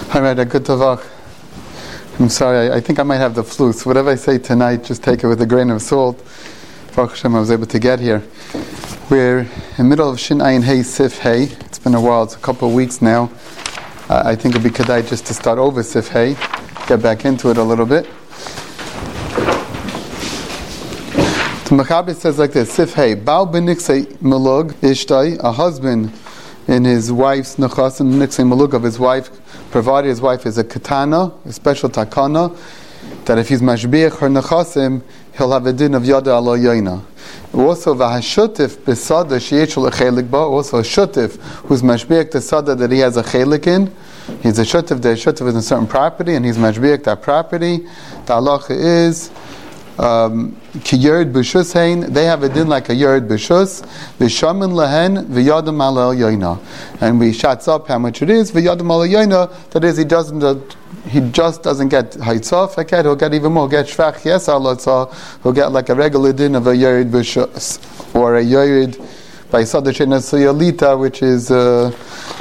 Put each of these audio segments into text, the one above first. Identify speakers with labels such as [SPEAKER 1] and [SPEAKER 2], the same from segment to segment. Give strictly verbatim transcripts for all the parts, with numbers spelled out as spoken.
[SPEAKER 1] All right, a good tavach. I'm sorry, I, I think I might have the flu, so whatever I say tonight, just take it with a grain of salt. Baruch Hashem, I was able to get here. We're in the middle of Shin Ayin Hey Sif Hey. It's been a while, it's a couple of weeks now. Uh, I think it would be kedai just to start over Sif Hey, get back into it a little bit. The Mechaber says like this, Sif Hey, Baal b'niksei melug ishtai, a husband in his wife's nechas, and niksei melug of his wife, provided his wife is a katana, a special takana, that if he's mashbiach her nechasim, he'll have a din of yada alo yoina. Also, v'hashutif b'sada sheyechul a chelik ba, also a shutif who's mashbiach the sada that he has a chelik in. He's a shutif, the shutif is a certain property, and he's mashbiach that property. The halacha is Um, ki yered b'shus hein, they have a din like a yered b'shus, v'shamin lehen v'yadam ala yoina, and we shats up how much it is v'yadam ala yoina. That is, he doesn't, uh, he just doesn't get haitzah faket. He'll get even more. Get shvach yes alatzah. He'll get like a regular din of a yered b'shus or a yered by sadashin asuyalita, which is. Uh,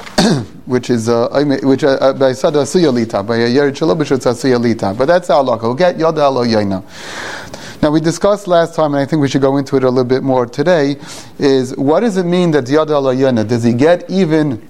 [SPEAKER 1] which is uh, which uh, by sada suyalita, by a yered shalobishut suyalita. But that's our law. We'll get yada alo yoina. Now we discussed last time, and I think we should go into it a little bit more today. Is what does it mean that yada alo yoina? Does he get even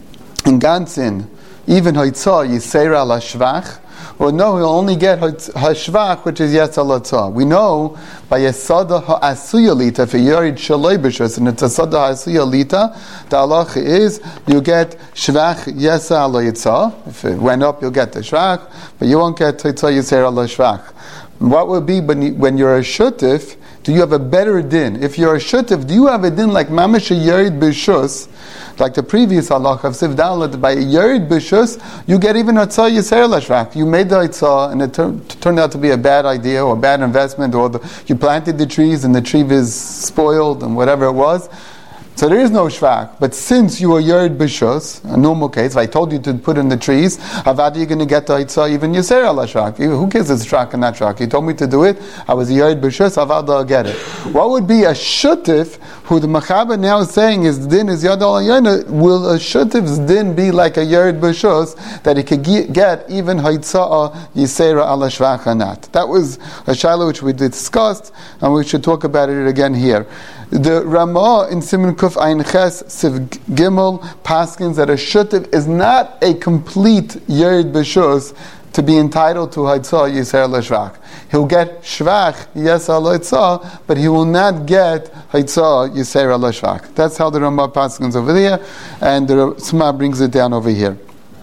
[SPEAKER 1] in gansin, even haitzah yiseira la shvach? Or no, he'll only get hashvach, which is yes alatzah. We know by yesada ha'asuyalita, if a yerid shaloi b'shus, and it's a sada ha'asuyalita, the halacha is you get shvach yes alatzah. If it went up, you'll get the shvach, but you won't get haitzah yiser ala shvach. What would be when you're a shutif? Do you have a better din? If you're a shutif, do you have a din like mamash yerid b'shus? Like the previous halacha of Siv Dalet, by yerid b'shus, you get even hatzah yiser lashvach. You made the hatzah, and it tur- turned out to be a bad idea or a bad investment, or the, you planted the trees and the tree is spoiled and whatever it was. So there is no shvach. But since you are yerid b'shus, a normal case, if I told you to put in the trees, avad you're going to get the hatzah even yiser lashvach. Who cares if it's shvach and not shvach? You told me to do it. I was yerid b'shus. Avad I'll get it. What would be a shutif? Who the Mechaber now is saying his din is yada al yoina? Will a shutif's din be like a yerid b'shus that he could get even haitzah yisera ala shvach or not? That was a shaila which we discussed, and we should talk about it again here. The Ramah in Siman Kuf Ayin Ches Siv Gimel paskins that a shutif is not a complete yerid b'shus to be entitled to haitzah yiser l'shvach. He'll get shvach yes haitzah, but he will not get haitzah yiser l'shvach. That's how the Ramah paskins over there, and the Sma brings it down over here.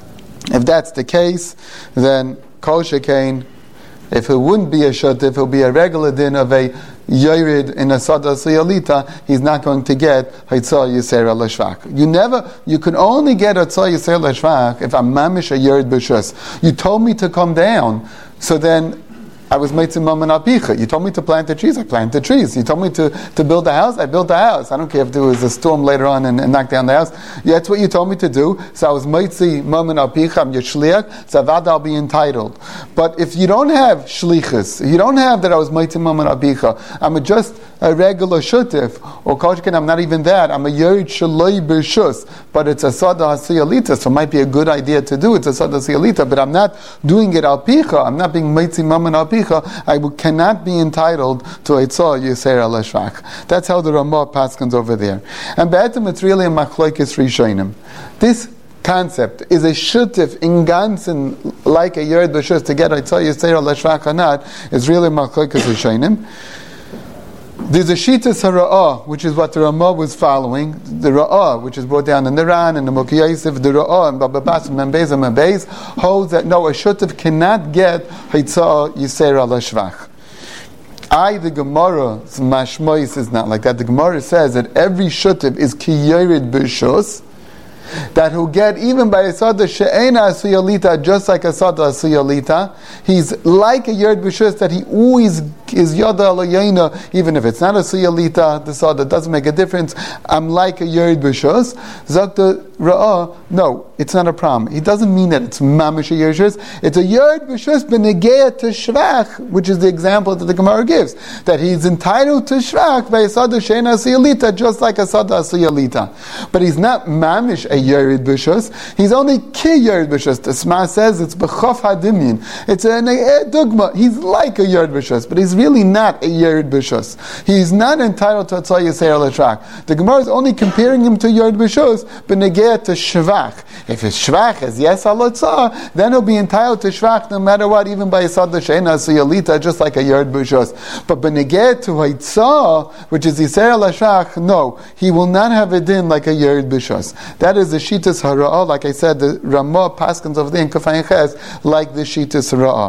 [SPEAKER 1] If that's the case, then kol shekain, if it wouldn't be a shutif, it'll be a regular din of a Yerid in a sada suyalita, he's not going to get haitzah yiser l'shvach. You never, you can only get haitzah yiser l'shvach if I'm mamish a yerid b'shus. You told me to come down, so then I was meitzim maman apicha. You told me to plant the trees, I planted the trees. You told me to, to build a house, I built the house. I don't care if there was a storm later on and, and knocked down the house. Yeah, that's what you told me to do. So I was meitzim maman apicha, I'm your shliach, so avad I'll be entitled. But if you don't have shlichus, you don't have that I was meitzim maman apicha, I'm a just a regular shutif, or koshkin, I'm not even that, I'm a yerid shaloi b'shus, but it's a sada hasiyalita, so it might be a good idea to do, it's a sada hasiyalita, but I'm not doing it al picha, I'm not being meitzim maman al picha, I cannot be entitled to haitzah yiser l'shvach. That's how the Ramah paskins over there. And be'etim it's really a machlokes rishonim. This concept is a shutif in ganzen like a yerid b'shus to get haitzah yiser l'shvach or not is really machlokes rishonim. There's a Shitas HaRa'ah, which is what the Ramah was following. The Ra'ah, which is brought down in the Ran and the Mokhi Yosef, the Ra'ah and Baba Bas and Membez and Membez, holds that no, a Shutif cannot get Haitzah Yiser ala Shvach. I, the Gemara's Mashmois is not like that. The Gemara says that every Shutif is Ki Yerid B'Shus, that he'll get even by a sada she'ena asuyalita, just like a sada asuyalita. He's like a yerid b'shus that he always is Yada Alayayna, even if it's not a Siyalita, the Sada doesn't make a difference. I'm like a Yerid B'Shus. Zakta Ra'ah, no, it's not a problem. He doesn't mean that it's Mamish a Yerid B'Shus. It's a Yerid B'Shus B'Negeya to Shvach, which is the example that the Gemara gives. That he's entitled to Shvach by a Sada Sheina Siyalita, just like a Sada Siyalita. But he's not Mamish a Yerid B'Shus. He's only Ki Yerid B'Shus. The Sma says it's B'chof Hadimyin. It's a, a Dugma. He's like a Yerid B'Shus, but he's really not a Yerid B'Shus. He's not entitled to Atzah Yisrael L'Shvach. The Gemara is only comparing him to Yerid B'Shus, but negeh to Shvach. If his Shvach is yes Alatzah, then he'll be entitled to Shvach no matter what, even by Yisad L'Sheina Siyalita, just like a Yerid B'Shus. But benegeh to Haitzah, which is Yisrael L'Shvach, no, he will not have a din like a Yerid B'Shus. That is the Shitas Hara'ah, like I said, the Ramah Paskins of the Inkafayin Ches, like the Shitas Hara'ah.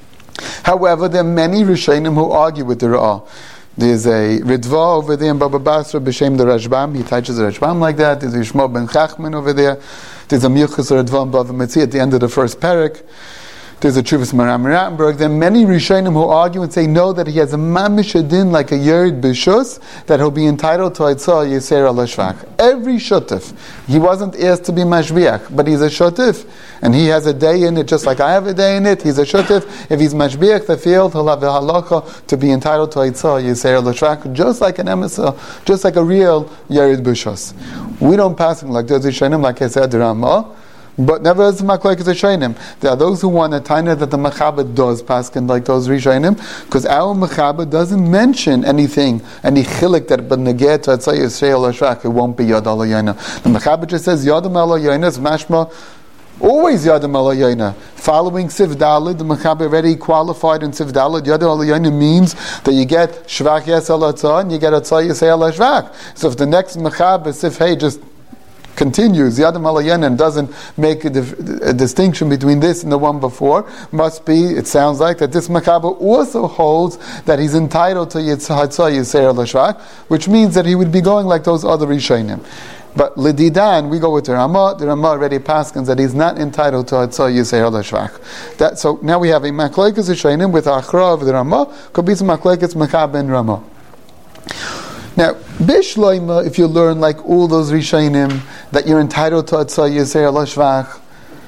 [SPEAKER 1] However, there are many Rishonim who argue with the Ra'ah. There's a Ritva over there in Baba Basra, B'Shem the Rashbam, he teaches the Rashbam like that. There's a Yishmael ben Chachman over there. There's a Milchus Ritva in Bava Metzia at the end of the first parak. There's a Chuvas Maram Rattenberg. There are many Rishonim who argue and say no, that he has a mamish adin like a Yerid B'Shus, that he'll be entitled to Aitzah Yisera L'Shvach. Every Shotif. He wasn't asked to be Mashbiach, but he's a Shotif, and he has a day in it just like I have a day in it. He's a Shotif. If he's Mashbiach the field, he'll have a halacha to be entitled to Aitzah Yisera L'Shvach, just like an emissar, just like a real Yerid B'Shus. We don't pass him like those Rishonim, like I said, the Ramah. But never as Maklek as a Shainim. There are those who want a taina that the Mechaber does paskin like those Rishainim, because our Mechaber doesn't mention anything, any chilik that but negeh to Atzah Yisrael L'Shvach, it won't be Yad Alayayna. The Mechaber just says Yadam Alayayna is mashma, always Yadam Alayayna. Following Siv Dalid, the Mechaber already qualified in Siv Dalid. Yadam Alayayna means that you get Shvach Yes Al Atzah and you get Atzah Yisrael L'Shvach. So if the next Mechaber Siv Hey just continues, Yadam Alayayna, and doesn't make a, dif- a distinction between this and the one before, must be, it sounds like, that this Mechaber also holds that he's entitled to Yitzhak Yisrael L'Shvach, which means that he would be going like those other Rishonim. But L'Didan, we go with the Ramah. The Ramah already paskins that he's not entitled to Atzah Yisrael L'Shvach. That so now we have a Machlokes Rishonim with Achra of the Ramah. Could be some Machlokes Mechaber and Ramah. Now, Bishloima, if you learn like all those Rishonim that you're entitled to Atzah Yisrael L'Shvach,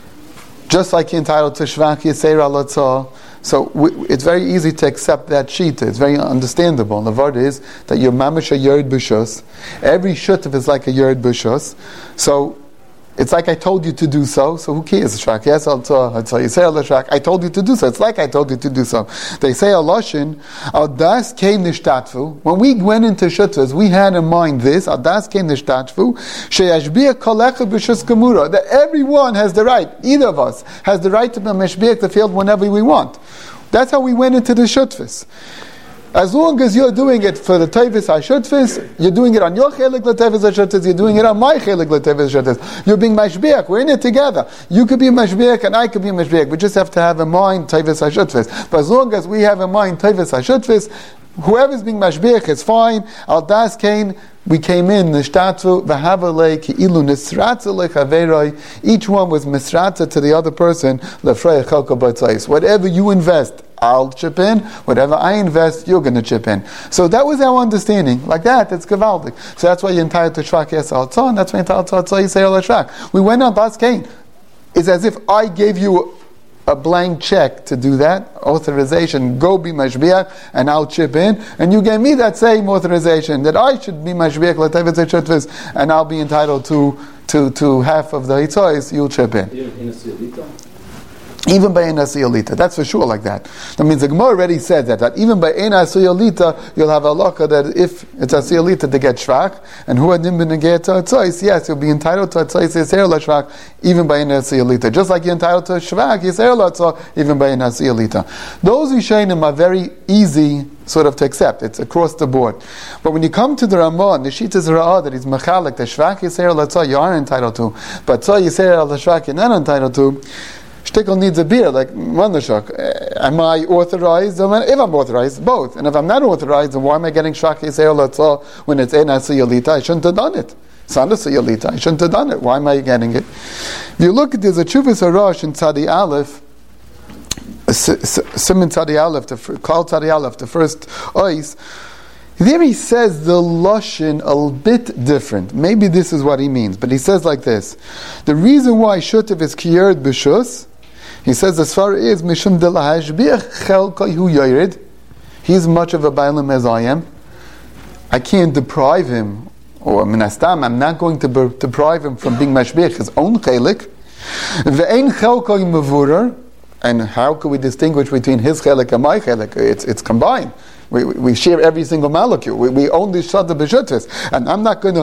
[SPEAKER 1] just like you're entitled to Shvach Yisrael L'Atzah, so w- it's very easy to accept that shita. It's very understandable. The word is that you're mamish a Yerid B'Shus. Every shutav is like a Yerid B'Shus. So it's like I told you to do so, so who cares? Shvach, yes, I'll tell you say Shvach. I told you to do so. It's like I told you to do so. They say a Lashon, Adas came nishtatfu. When we went into Shutvas, we had in mind this, Adas came nishtatfu, Sheyashbiach kolecha b'shus gemura, that everyone has the right, either of us, has the right to be mashbiach the field whenever we want. That's how we went into the Shutvas. As long as you're doing it for the Tevis HaShutfis, you're doing it on your Chelik LeTevis HaShutfis, you're doing it on my Chelik LeTevis HaShutfis. You're being Mashbiach. We're in it together. You could be Mashbiach and I could be Mashbiach. We just have to have in mind Tevis HaShutfis. But as long as we have in mind Tevis HaShutfis, whoever's being Mashbiach is fine. Al Das Kain, we came in, Nishtatzu, Vahavalei, Ki'ilu Nisratza Lechaveroi. Each one was Misratza to the other person, Lefrei Chalka B'Tzais. Whatever you invest, I'll chip in. Whatever I invest, you're going to chip in. So that was our understanding. Like that, that's Gavaldik. So that's why you're entitled to Shvach Yes Al Tzah, and that's why you're entitled to Atzah Yisrael Shvach. We went on Das Kain. It's as if I gave you a blank check to do that, authorization, go be Mashbiach, and I'll chip in, and you gave me that same authorization, that I should be Mashbiach, and I'll be entitled to, to, to half of the Hitzois, you'll chip in. Even by Eina Siyolita, that's for sure like that. That means the Gemara already said that, that even by Eina Siyolita, you'll have a halakha that if it's a Siyolita to get Shvach, and who had been to get to Atzois, yes, you'll be entitled to Atzois Yisrael Shvach, even by Eina Siyolita. Just like you're entitled to Shvach Yisrael Atzah, even by Eina Siyolita. Those Rishonim are very easy sort of to accept. It's across the board. But when you come to the Ramah, the Shitas Ra'ah, that is Machalik, the Shvach Yisrael Atzah, you are entitled to, but Atzah Yisrael Shvach, you're not entitled to. Shtickle needs a beer, like Mandashak. Am I authorized? If I'm authorized, both. And if I'm not authorized, then why am I getting Shvach Yisrael Atzah when it's Eina Siyolita? I shouldn't have done it. It's not a Siyolita. I shouldn't have done it. Why am I getting it? If you look at, there's a Chuvas Harash in Tzadi Aleph, Simon Tzadi Aleph, the Klal Tzadi Aleph, the first ois. There he says the lashon a bit different. Maybe this is what he means, but he says like this: the reason why shutiv is kiyered b'shus, he says as far as mishum de lahashbiach chelkai hu yored. He's much of a bailam as I am. I can't deprive him, or minastam, I'm not going to be, deprive him from being mashbiach his own chelik. Ve'ein chelkai mevurer, and how can we distinguish between his chelik and my chelik? It's it's combined. We, we share every single molecule. We, we own the shada b'shutis, and I'm not going to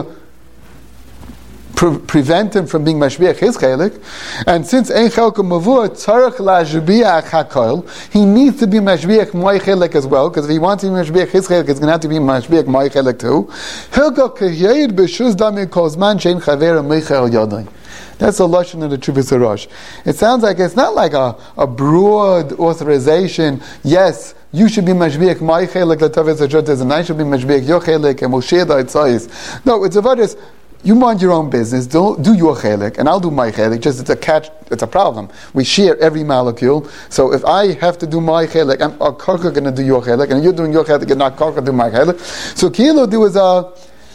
[SPEAKER 1] pre- prevent him from being mashbiach his chelik. And since ein chelka mavur tzarich lashbiach hakol, he needs to be mashbiach my chelik as well. Because if he wants to be mashbiach his chelik, it's going to have to be mashbiach my chelik too. Hilga kiyayid b'shus dami kozman shein chaver meichel yadai. That's a lashon of the Chuvas Harash. It sounds like it's not like a, a broad authorization. Yes, you should be mashbiach my chelik l'tavis hajotes, and I should be mashbiach your chelik, and we'll share the itzayis. No, it's a virus. You mind your own business. Do do your chelik, and I'll do my chelik. Just it's a catch. It's a problem. We share every molecule. So if I have to do my chelik, I'm a karka going to do your chelik, and you're doing your chelik, and not karka do my chelik. So kilo there was a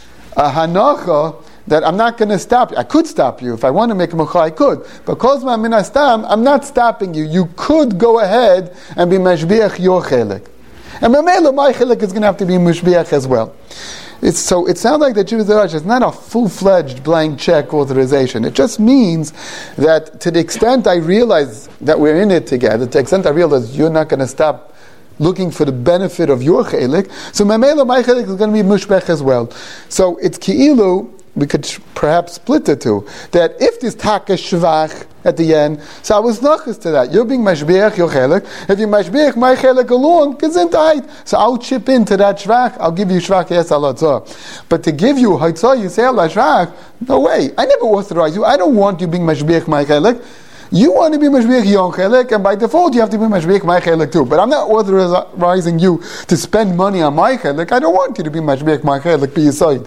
[SPEAKER 1] a hanacha that I'm not going to stop you. I could stop you. If I want to make a mecha, I could. But because I'm minastam, I'm not stopping you. You could go ahead and be mashbiach your chelik. And mamela, my chelik is going to have to be mashbiach as well. It's, so it sounds like the Chuvas Harash is not a full-fledged blank check authorization. It just means that to the extent I realize that we're in it together, to the extent I realize you're not going to stop looking for the benefit of your chelik, so mamela, my chelik is going to be mushbech as well. So it's ki'ilu, we could perhaps split the two. That if this taka shvach at the end, so I was nachas to that. You're being mashbiach your chelik. If you mashbiach my chelik along, gesundheit. So I'll chip into that shvach. I'll give you shvach yes alatzah. But to give you haitzah you say ala shvach, no way. I never authorize you. I don't want you being mashbiach my chelik. You want to be mashbiach your chelik, and by default you have to be mashbiach my chelik too. But I'm not authorizing you to spend money on my chelik. I don't want you to be mashbiach my chelik. Be your side.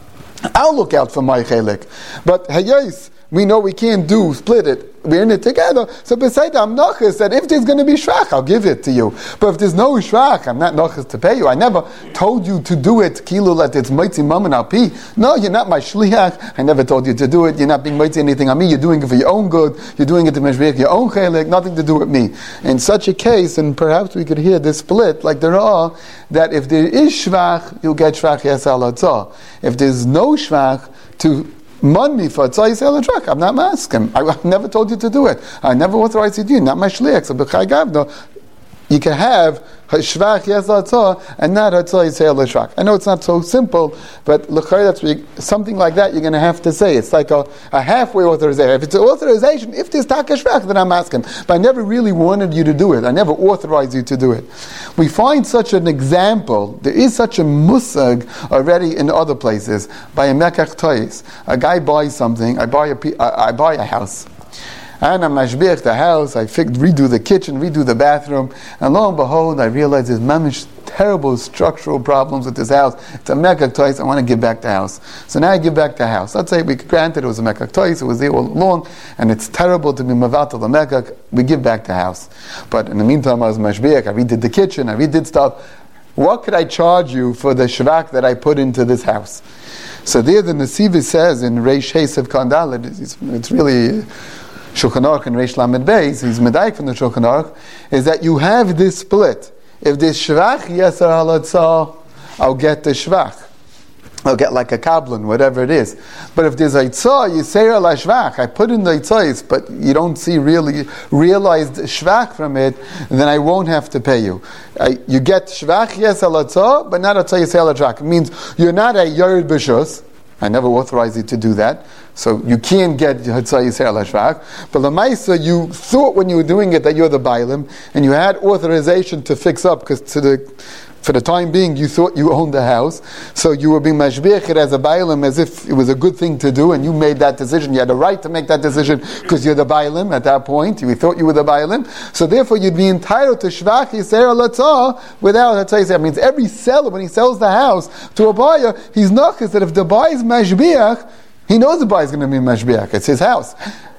[SPEAKER 1] I'll look out for my chelik. But hayais, we know we can't do split it. We're in it together. So beside I'm nachas that if there's going to be shvach, I'll give it to you. But if there's no shvach, I'm not nachas to pay you. I never told you to do it kilo that it's mitzi mammon al pi. No, you're not my shliach. I never told you to do it. You're not being mitzi anything on me. You're doing it for your own good. You're doing it to meshvich your own chelik. Nothing to do with me. In such a case, and perhaps we could hear this split like there are, that if there is shvach, you'll get shvach yes al atzah. If there's no shvach, to money for tzai sell a truck. I'm not masking. I, I never told you to do it. I never authorized you to do it. Not my shliach. So b'chai gavno, you can have shvach yes latzah and not tzai sell a truck. I know it's not so simple, but l'chai that's what you, something like that you're going to have to say. It's like a, a halfway authorization. If it's an authorization, if there's taka shvach, then I'm asking. But I never really wanted you to do it. I never authorized you to do it. We find such an example. There is such a musag already in other places by a mekach tois. A guy buys something. I buy a I, I buy a house. And I'm mashbiach the house, I fixed, redo the kitchen, redo the bathroom, and lo and behold, I realize there's mamish terrible structural problems with this house. It's a mekach tois, I want to give back the house. So now I give back the house. Let's say we granted it was a mekach tois, it was there all along, and it's terrible to be mavatal the mekach, we give back the house. But in the meantime, I was mashbiach, I redid the kitchen, I redid stuff. What could I charge you for the shvach that I put into this house? So there the Nesivi says in Reish Hesev Kandalet, it's, it's really Shulchan Aruch and Reish Lamed Beis, he's medayik from the Shulchan Aruch, is that you have this split. If there's shvach yeser halatzah, I'll get the shvach. I'll get like a kablan, whatever it is. But if there's itzah, you say ala shvach. I put in the itzahs, but you don't see really realized shvach from it, then I won't have to pay you. I, you get shvach yes halatzah, but not itzah yisei ala shvach. It means you're not a yared b'shus. I never authorized you to do that. So you can't get Hatzah Yisrael HaShvach. But Lamaisa, you thought when you were doing it that you're the Bailim, and you had authorization to fix up, because to the for the time being you thought you owned the house. So you were being mashbiach as a Bailim as if it was a good thing to do, and you made that decision. You had the right to make that decision because you're the Bailim at that point. You thought you were the Bailim. So therefore you'd be entitled to Shvach Yisrael HaTzah without Hatzah Yisrael. It means every seller, when he sells the house to a buyer, he's nachas that if the buyer is mashbiach, he knows the buyer is going to be mashbiach. It's his house.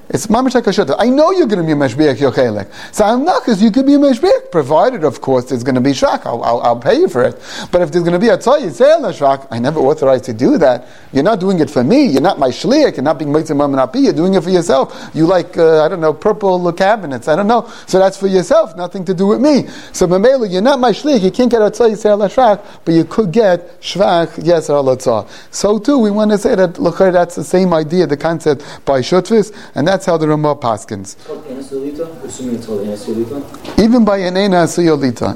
[SPEAKER 1] It's mamish like a shutta. I know you're going to be a mashbiach yochelik. So I'm not, because you could be a mashbiach, provided, of course, there's going to be shrak. I'll, I'll, I'll pay you for it. But if there's going to be a tzah yisrael shrak, I never authorized to do that. You're not doing it for me. You're not my shliach. You're not being mitzvah mamanapi. You're doing it for yourself. You like, uh, I don't know, purple cabinets. I don't know. So that's for yourself, nothing to do with me. So mamela, you're not my shliach. You can't get a tzah yisrael shrak, but you could get shvach yes al tzah. So too, we want to say that look, that's the same idea, the concept by shutvis, and that's how the Ramah paskins. Even by an Eina Hasuyolita.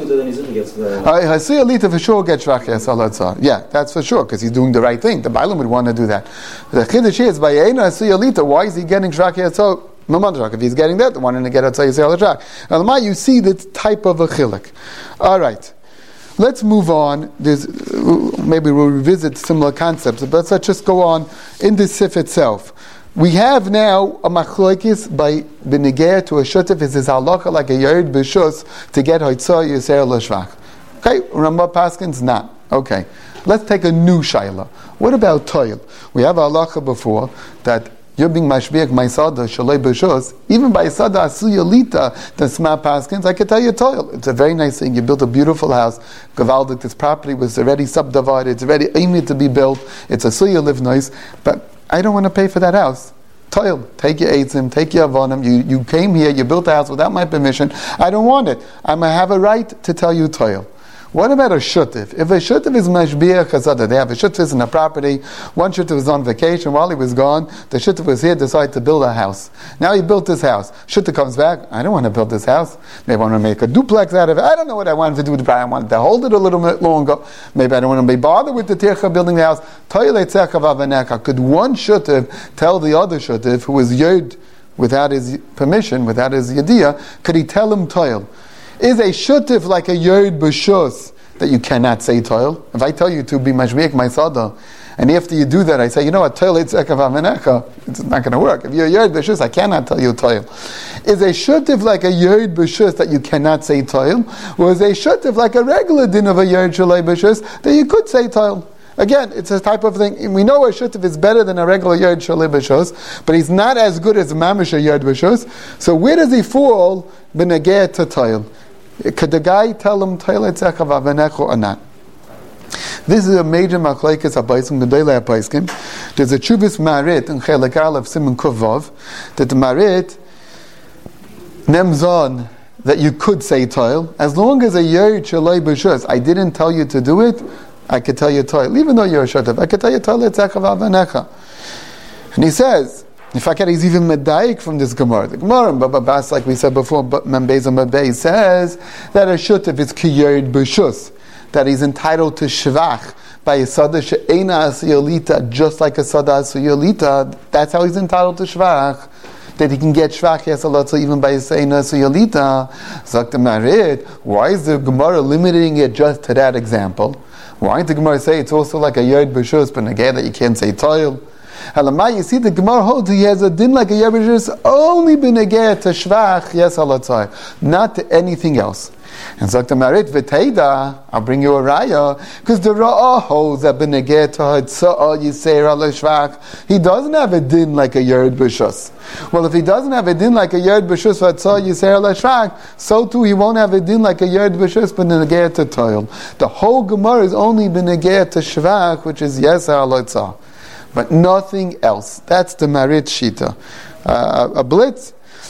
[SPEAKER 1] Hasuyolita for sure gets Shvach Yes Al Hatzah. Yeah, that's for sure, because he's doing the right thing. The Bailam would want to do that. The Chiddush is, by Eina Hasuyolita, why is he getting Shvach Yes Al Hatzah? If he's getting that, the one to get Hatzah Yes Al Hatzah. Now, you see this type of a chilik. All right. Let's move on. There's, maybe we'll revisit similar concepts, but let's just go on in the sif itself. We have now a machlokes by benegeh to a shutif. Is his halacha like a yared b'shus to get hoitzah yisrael l'shvach? Okay, Ramah paskins not. Okay, let's take a new shaila. What about toil? We have a halacha before that you're being mashbiach my sada shalei b'shus. Even by sada asuyalita the sma paskins, I can tell you toil. It's a very nice thing. You built a beautiful house. Gavaldik, this property was already subdivided. It's already aimed to be built. It's a suya live nice, but I don't want to pay for that house. Toil, take your eitzim, take your avonim. You you came here, you built a house without my permission. I don't want it. I'm gonna have a right to tell you toil. What about a shutif? If a shutif is mashbiach chazada, they have a shutif in a property. One shutif was on vacation. While he was gone, the shutif was here, decided to build a house. Now he built this house. Shutif comes back. I don't want to build this house. Maybe I want to make a duplex out of it. I don't know what I wanted to do with it. I wanted to hold it a little bit longer. Maybe I don't want to be bothered with the tircha building the house. Could one shutif tell the other shutif who was yod without his permission, without his yediyah, could he tell him toil? Is a shutif like a yod b'shus that you cannot say toil? If I tell you to be mashbiach my sada, and after you do that, I say, you know what, toil it's ekav amenecha, it's not going to work. If you're a yod b'shus, I cannot tell you toil. Is a shutif like a yod b'shus that you cannot say toil? Or is a shutif like a regular din of a yod shalei b'shus that you could say toil? Again, it's a type of thing. We know a shutif is better than a regular yod shalei b'shus, but he's not as good as mamish a yod b'shus. So where does he fall b'negeh to toil? Could the guy tell him toilet tzekav avenecho or not? This is a major machlokes abaysim gedolei apaiskim. There's a chuvas marit in chelik aleph siman kuvav that the marit nems on that you could say toil as long as a yod shalei b'shus. I didn't tell you to do it. I could tell you toil, even though you're a shotav. I could tell you toilet tzekav avenecha. And he says, in fact, he's even medayik from this Gemara. The Gemara in Baba Bas, like we said before, Membez and Mabez says that a shutif is kiyerd b'shus, that he's entitled to shvach by a sada she'ena asuyolita, just like a sada asuyolita. That's how he's entitled to shvach. That he can get shvach yes alotza even by a seina asuyolita. Zok the Marid. Why is the Gemara limiting it just to that example? Why did the Gemara say it's also like a yerd b'shus, but again that you can't say toil? Halamai, you see the Gemara holds he has a din like a yabishus only b'negeh to shvach yes halatzai, not to anything else. And Zakta Marit v'teida, I'll bring you a raya, because the ra'ah holds that b'negeh to hatzah yiseir al shvach. He doesn't have a din like a yerd b'shus. Well, if he doesn't have a din like a yerd b'shus hatzah yiseir al shvach, so too he won't have a din like a yerd b'shus b'negeh to toil. The whole Gemara is only b'negeh to shvach, which is yes halatzah. But nothing else. That's the Marit Shita. Uh, a blitz,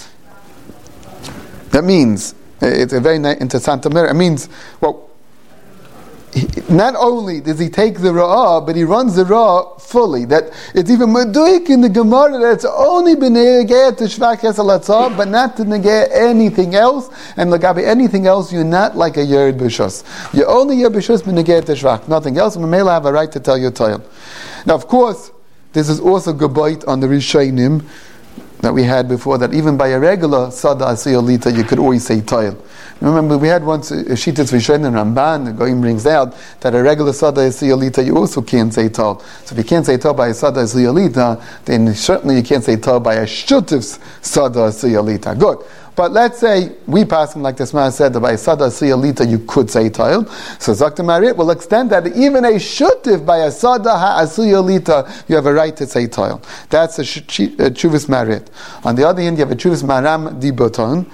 [SPEAKER 1] that means, it's a very interesting matter. It means, well, he, not only does he take the Ra'ah, but he runs the Ra'ah fully. That it's even Meduik in the Gemara that it's only b'negeh to shvach yes halatzah, but not to negeh anything else. And lagabi anything else, you're not like a yerd b'shus. You're only yerd b'shus b'negeh to shvach, nothing else. And Mamela have a right to tell your toil. Now, of course, this is also gebayt on the Rishonim that we had before, that even by a regular sada asuyolita you could always say toil. Remember, we had once a Shitas Rishonim Ramban, the Goyim brings out that a regular sada asuyolita you also can't say toil. So if you can't say toil by a sada asuyolita, then certainly you can't say toil by a shutif's sada asuyolita. Good. But let's say we pass him like this man said that by Sada Asiyalita you could say Toil. So Zakta Marit will extend that even a Shutif by a Sada Asiyalita you have a right to say Toil. That's a Chuvas Marit. On the other hand, you have a Chuvas Maram Di Boton.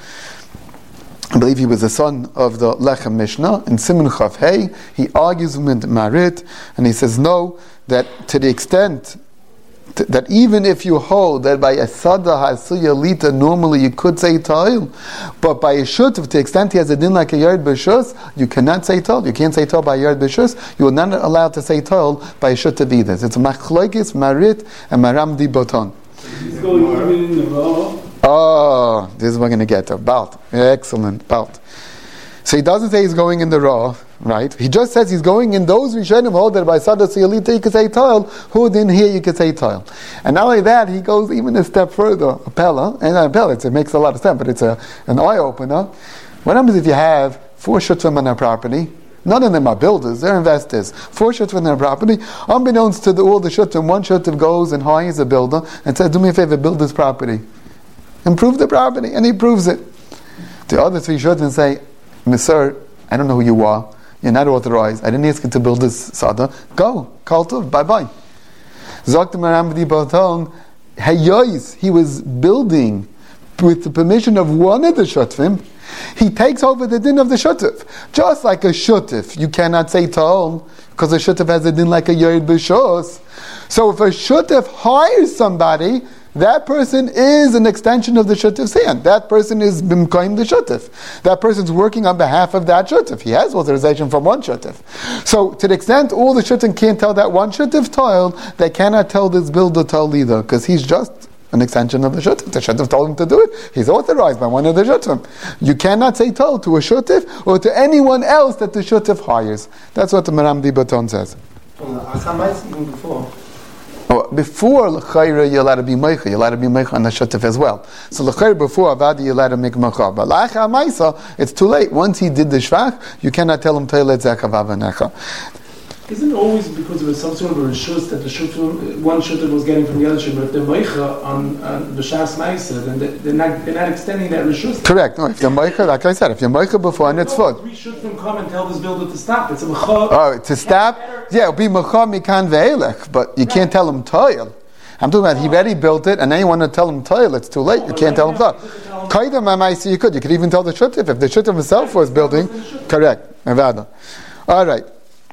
[SPEAKER 1] I believe he was the son of the Lechem Mishnah in Siman Chav Hey. He argues with Marit and he says no, that to the extent t- that even if you hold that by a Sada Hasuyalita normally you could say Ta'il, but by a Shut, to the extent he has a din like a Yard B'Shus, you cannot say Ta'il. You can't say Ta'il by Yard B'Shus. You are not allowed to say Ta'il by a Shut of Vidas. It's Machlokes, Marit, and Maram Di Boton.
[SPEAKER 2] He's going even in the raw.
[SPEAKER 1] Oh, this is what we're going to get to. Balt. Excellent. Balt. So he doesn't say he's going in the raw, right? He just says he's going in those Rishonim hold that by Sada Siyalita you can say Toil, who didn't hear you can say Toil. And not only that, he goes even a step further. A Pella, and a Pella, it makes a lot of sense, but it's a, an eye-opener. What happens if you have four Shutvim on a property? None of them are builders, they're investors. Four Shutvim on their property. Unbeknownst to the, all the Shutvim, one Shutv goes and hires a builder and says, do me a favor, build this property. Improve the property, and he proves it. The other three Shutvim say, Mister, I don't know who you are. You're not authorized. I didn't ask you to build this sada. Go. Kal tov. Bye-bye. Zok Maram Di Boton, Hayois, he was building with the permission of one of the Shutvim. He takes over the din of the Shutiv. Just like a Shutif, you cannot say Ta'ol, because a Shutif has a din like a Yerid B'Shos. So if a Shutif hires somebody, that person is an extension of the Shutif's hand. That person is bimkoim the Shutif. That person's working on behalf of that Shutif. He has authorization from one Shutif. So, to the extent all the Shutif can't tell that one Shutif toil, they cannot tell this builder toil either, because he's just an extension of the Shutif. The Shutif told him to do it. He's authorized by one of the Shutif. You cannot say toil to a Shutif or to anyone else that the Shutif hires. That's what the Maram Di Boton says.
[SPEAKER 2] Even before.
[SPEAKER 1] Oh, before l'chayra you're allowed to be meicha, you're allowed to be meicha on the shutif as well. So l'chayra before avadi you're allowed to make meicha, but l'achar ma'isa it's too late. Once he did the shvach, you cannot tell him toilet zekav avanecha.
[SPEAKER 2] Isn't it always because of some sort of a reshus that the shutf, one shutf was getting from the other shutf, but if they're meicha on, on b'shas ma'isa, then they, they're not they're not extending that reshus.
[SPEAKER 1] Correct. No, if you're meicha, like I said, if you're meicha before and it's full.
[SPEAKER 2] Three shutfim come and tell this builder to stop. It's a mecha.
[SPEAKER 1] Oh, to stop? Yeah, it'll be mecha mikan ve'elech, but you can't tell him toil. I'm talking about he already built it, and then you want to tell him toil. It's too late. You can't tell him toil. Kaidam ma'isa you could. You could even tell the shutf if the shutf himself was building. Correct. Nevada. All right.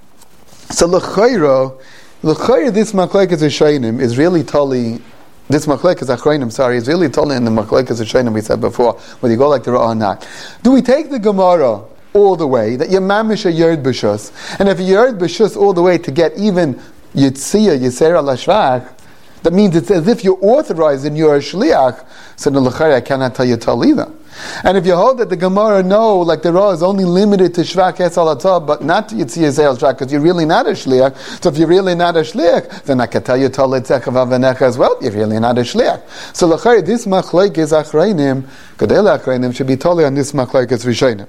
[SPEAKER 1] So l'chayra, l'chayra this machlekes Rishonim is really totally, this machlekes Achronim, sorry, is really totally in the machlekes Rishonim we said before, whether you go like the Ra'ah or not. Do we take the Gemara all the way, that you're mamish a yerd b'shus, and if you yerd b'shus all the way to get even yitzia, yisera l'shvach, that means it's as if you're authorized and you're a shliach, so the l'chayra I cannot tell you tal either. And if you hold that the Gemara no, like the Ra is only limited to Shvach Esalatah, but not to Yitziyah Zeil Shvach, because you're really not a Shliach. So if you're really not a Shliach, then I can tell you Tolet Zechav Avanecha as well. You're really not a Shliach. So l'chayr, this Machlokes Achreinim, Gedele Achreinim, should be totally on this Machlokes Rishonim.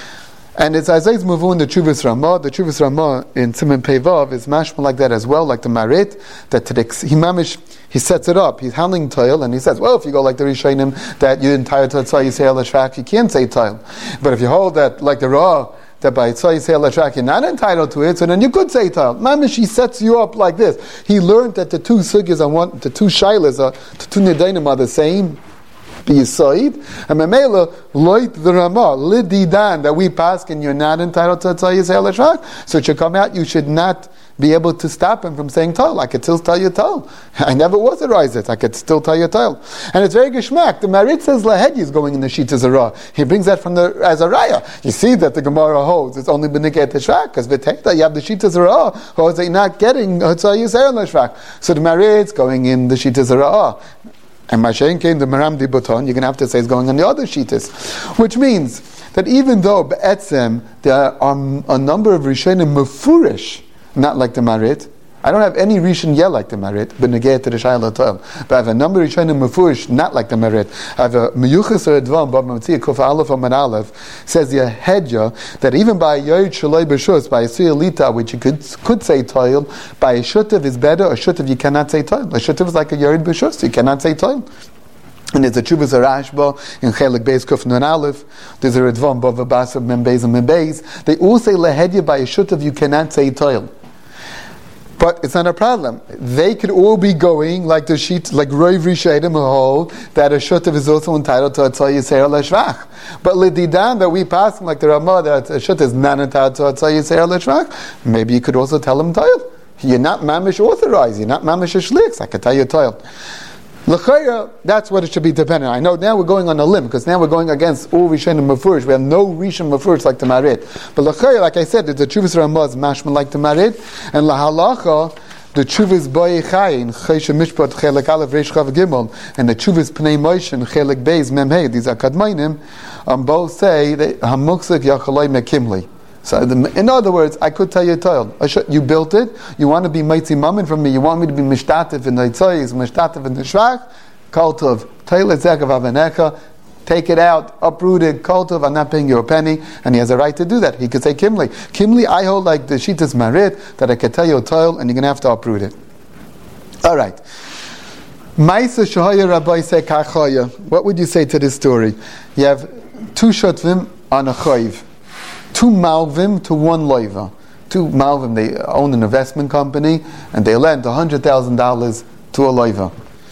[SPEAKER 1] And it's Isaiah's Mavun, the Chuvas Ramah. The Chuvas Ramah in Siman Peivav is mashma like that as well, like the Marit, that to the, he mamish, he sets it up. He's handling toil, and he says, well, if you go like the Rishonim, that you're entitled to tzah yisrael l'shvach, you can't say toil. But if you hold that, like the Ra, that by tzah yisrael l'shvach, you're not entitled to it, so then you could say toil. Mamish, he sets you up like this. He learned that the two sugyas are one, the two shailas are, the two nedainim are the same. Be Yisoid, and Memela loit the Ramah lididan that we pass, and you're not entitled to tell Yisrael L'shvach. So it should come out. You should not be able to stop him from saying tol. I could still tell you tol. I never authorized it. I could still tell you tol. And it's very geschmack. The Marit says Lahedi is going in the Shita Zara. He brings that from the as a raya. You see that the Gemara holds it's only beniket L'shvach because v'techta you have the Shita Zara holds that you're not getting tell Yisrael L'shvach. So the Marit's going in the Shita Zara. And Mashayin came to Maram Di Boton, you're going to have to say it's going on the other Shitas. Which means that even though Be'etzem, there are a number of Rishonim Mefurish, not like the Marit. I don't have any Rishon yet like the Marit, but negate to the Shayla Toil. But I have a number of Rishonim Mefurish, not like the Marit. I have a Meyuchas or Advam, Bab Matzia Kuf Aleph or Man Aleph, says the Hedja, that even by a Yoyed Shaloi B'Shus, by a Siyalita, which you could could say Toil, by a Shutiv is better, a Shutiv you cannot say Toil. A Shutiv is like a Yoyed B'Shus, you cannot say Toil. And there's a Chuvas Arashba in Chelik Beis Kuf Nun Aleph. There's a Redvan Bava Basar Mem Beis and Mem Beis. They all say Lehedya by a Shutav you cannot say Toil. But it's not a problem. They could all be going like the sheet, like Roiv Rishayim hold that a Shutav is also entitled to a Tzah Yisrael Leshvach. But Lididan that we pass like the Ramah that a Shutav is not entitled to a Tzah Yisrael Leshvach. Maybe you could also tell him Toil. You're not mamish authorized. You're not mamish a shlichs. I could tell you Toil. L'chayra, that's what it should be dependent on. I know now we're going on a limb, because now we're going against all Rishon and Mefurish. We have no Rishon Mefurish like the Marid. But l'chayra, like I said, the Chuvas Ramaz mashman like the Marid, and lahalacha, the Chuvas Boye Chayin, Chaysha Mishpat, Chelek Aleph, Reish Chav Gimel, and the Chuvas Pnei Moshe, Chelek Beis, Mem Hey, these are Kadmainim, um, both say, Hamuksik Yachaloi Mekimli. So, the, in other words, I could tell you, Toil, you built it, you want to be Maitzi Mammon from me, you want me to be Mishtatif in the Tzayis, Mishtatif in the Shvach, Koltov, Toil Etzekav Avenecha, take it out, uproot it, Koltov, I'm not paying you a penny, and he has a right to do that. He could say Kimli. Kimli, I hold like the Shitas Marit, that I could tell you, Toil, and you're going to have to uproot it. Alright. Maisa Shahaya Rabbi say Kachaya. What would you say to this story? You have two Shotvim on a Chayiv. Two Malvim to one Loiva. Two Malvim, they own an investment company, and they lent one hundred thousand dollars to a Loiva.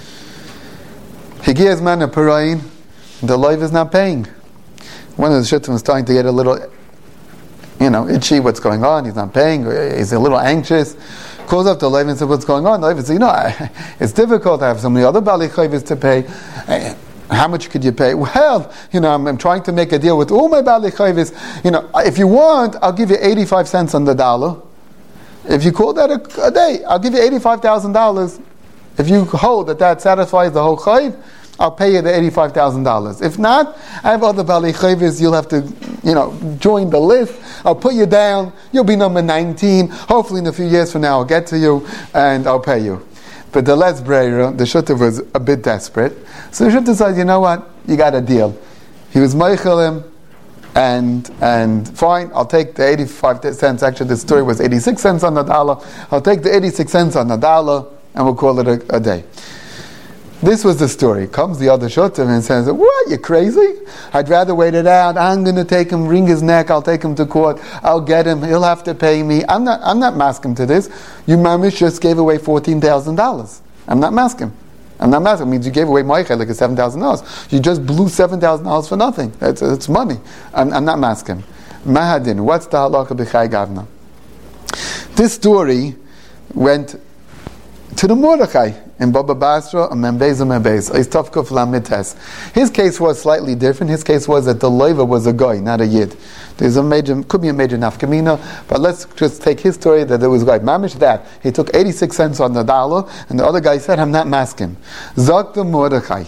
[SPEAKER 1] He gives man a Parayin, the Loiva is not paying. One of the Shittim is starting to get a little, you know, itchy, what's going on, he's not paying, he's a little anxious. Calls up the Loiva and says, what's going on? The Loiva says, you know, I, it's difficult, I have so many other Bali Chayvis to pay. How much could you pay? Well, you know, I'm, I'm trying to make a deal with all my Bali Chayvis. You know, if you want, I'll give you eighty-five cents on the dollar. If you call that a, a day, I'll give you eighty-five thousand dollars. If you hold that that satisfies the whole Chayv, I'll pay you the eighty-five thousand dollars. If not, I have other Bali Chayvis, you'll have to, you know, join the list. I'll put you down. You'll be number nineteen. Hopefully in a few years from now I'll get to you and I'll pay you. But the Les Breira, the Shutter was a bit desperate. So the Shutter said, you know what, you got a deal. He was Meichelim, and and fine, I'll take the eighty-five cents. Actually, the story was eighty-six cents on the dollar. I'll take the eighty-six cents on the dollar, and we'll call it a, a day. This was the story. Comes the other Shutter and says, what, you crazy? I'd rather wait it out. I'm going to take him, wring his neck, I'll take him to court, I'll get him, he'll have to pay me. I'm not I'm not masking to this. You mamish just gave away fourteen thousand dollars. I'm not masking. I'm not masking. It means you gave away my like a seven thousand dollars. You just blew seven thousand dollars for nothing. It's, it's money. I'm, I'm not masking. Mahadin, what's the halakha b'chai gavna? This story went to the Mordechai in Baba Basra, a Membeza Membeza, a Tavkuf Lamites. His case was slightly different. His case was that the Loiva was a guy, not a Yid. There's a major, could be a major nafkamina, but let's just take his story that there was a guy. Mamish that. He took eighty-six cents on the dollar, and the other guy said, I'm not masking. Zok the Mordechai.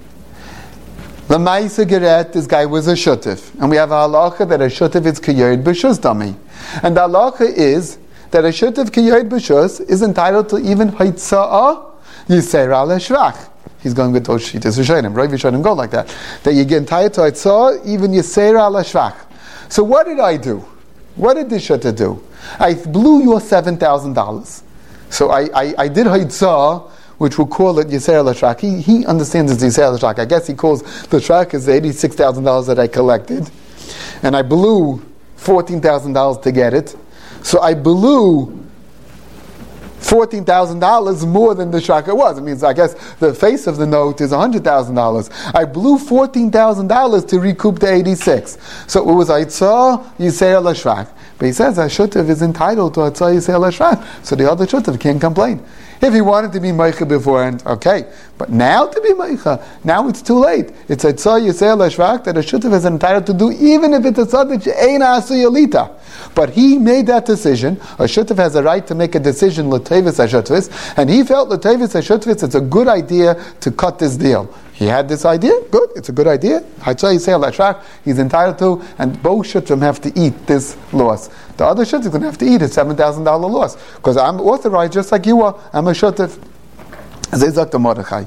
[SPEAKER 1] The Maisa Geret, this guy was a Shutif. And we have a halacha that a Shutif is Kiyyid B'Shus Dami. And the halacha is that a Shutif Kiyyid B'Shus is entitled to even Haitza'ah Yisera Leshvach. He's going with those Shitas Rishonim. Right? Rishonim go like that. That you get entitled to Haitza'ah, even Yisera Leshvach. So what did I do? What did this Shutif do? I blew your seven thousand dollars. So I, I, I did Haitza'ah, which we'll call it Yisera Leshvach. He, he understands it's Yisera Leshvach. I guess he calls the Shvach as the eighty-six thousand dollars that I collected. And I blew fourteen thousand dollars to get it. So I blew fourteen thousand dollars more than the shaka was. It means, I guess, the face of the note is one hundred thousand dollars. I blew fourteen thousand dollars to recoup the eighty-six. So it was Aitzah Yisera Leshvach. But he says, a Shutiv is entitled to Aitzah Yisera Leshvach. So the other Shutiv can't complain. If he wanted to be Meicha beforehand, okay. But now to be Meicha, now it's too late. It's Aitzah Yisera Leshvach that a Shutiv is entitled to do, even if it's a Tzaddik She'eina Asu Yalita. But he made that decision. A Shutiv has a right to make a decision, L'Tevis HaShutvis, and he felt L'Tevis HaShutvis, it's a good idea to cut this deal. He had this idea, good, it's a good idea. Haitzah Yisera Leshvach, he's entitled to, and both Shutvim have to eat this loss. The other Shutiv is going to have to eat a seven thousand dollars loss. Because I'm authorized just like you are, I'm a Shutiv. Zezak the Mordechai.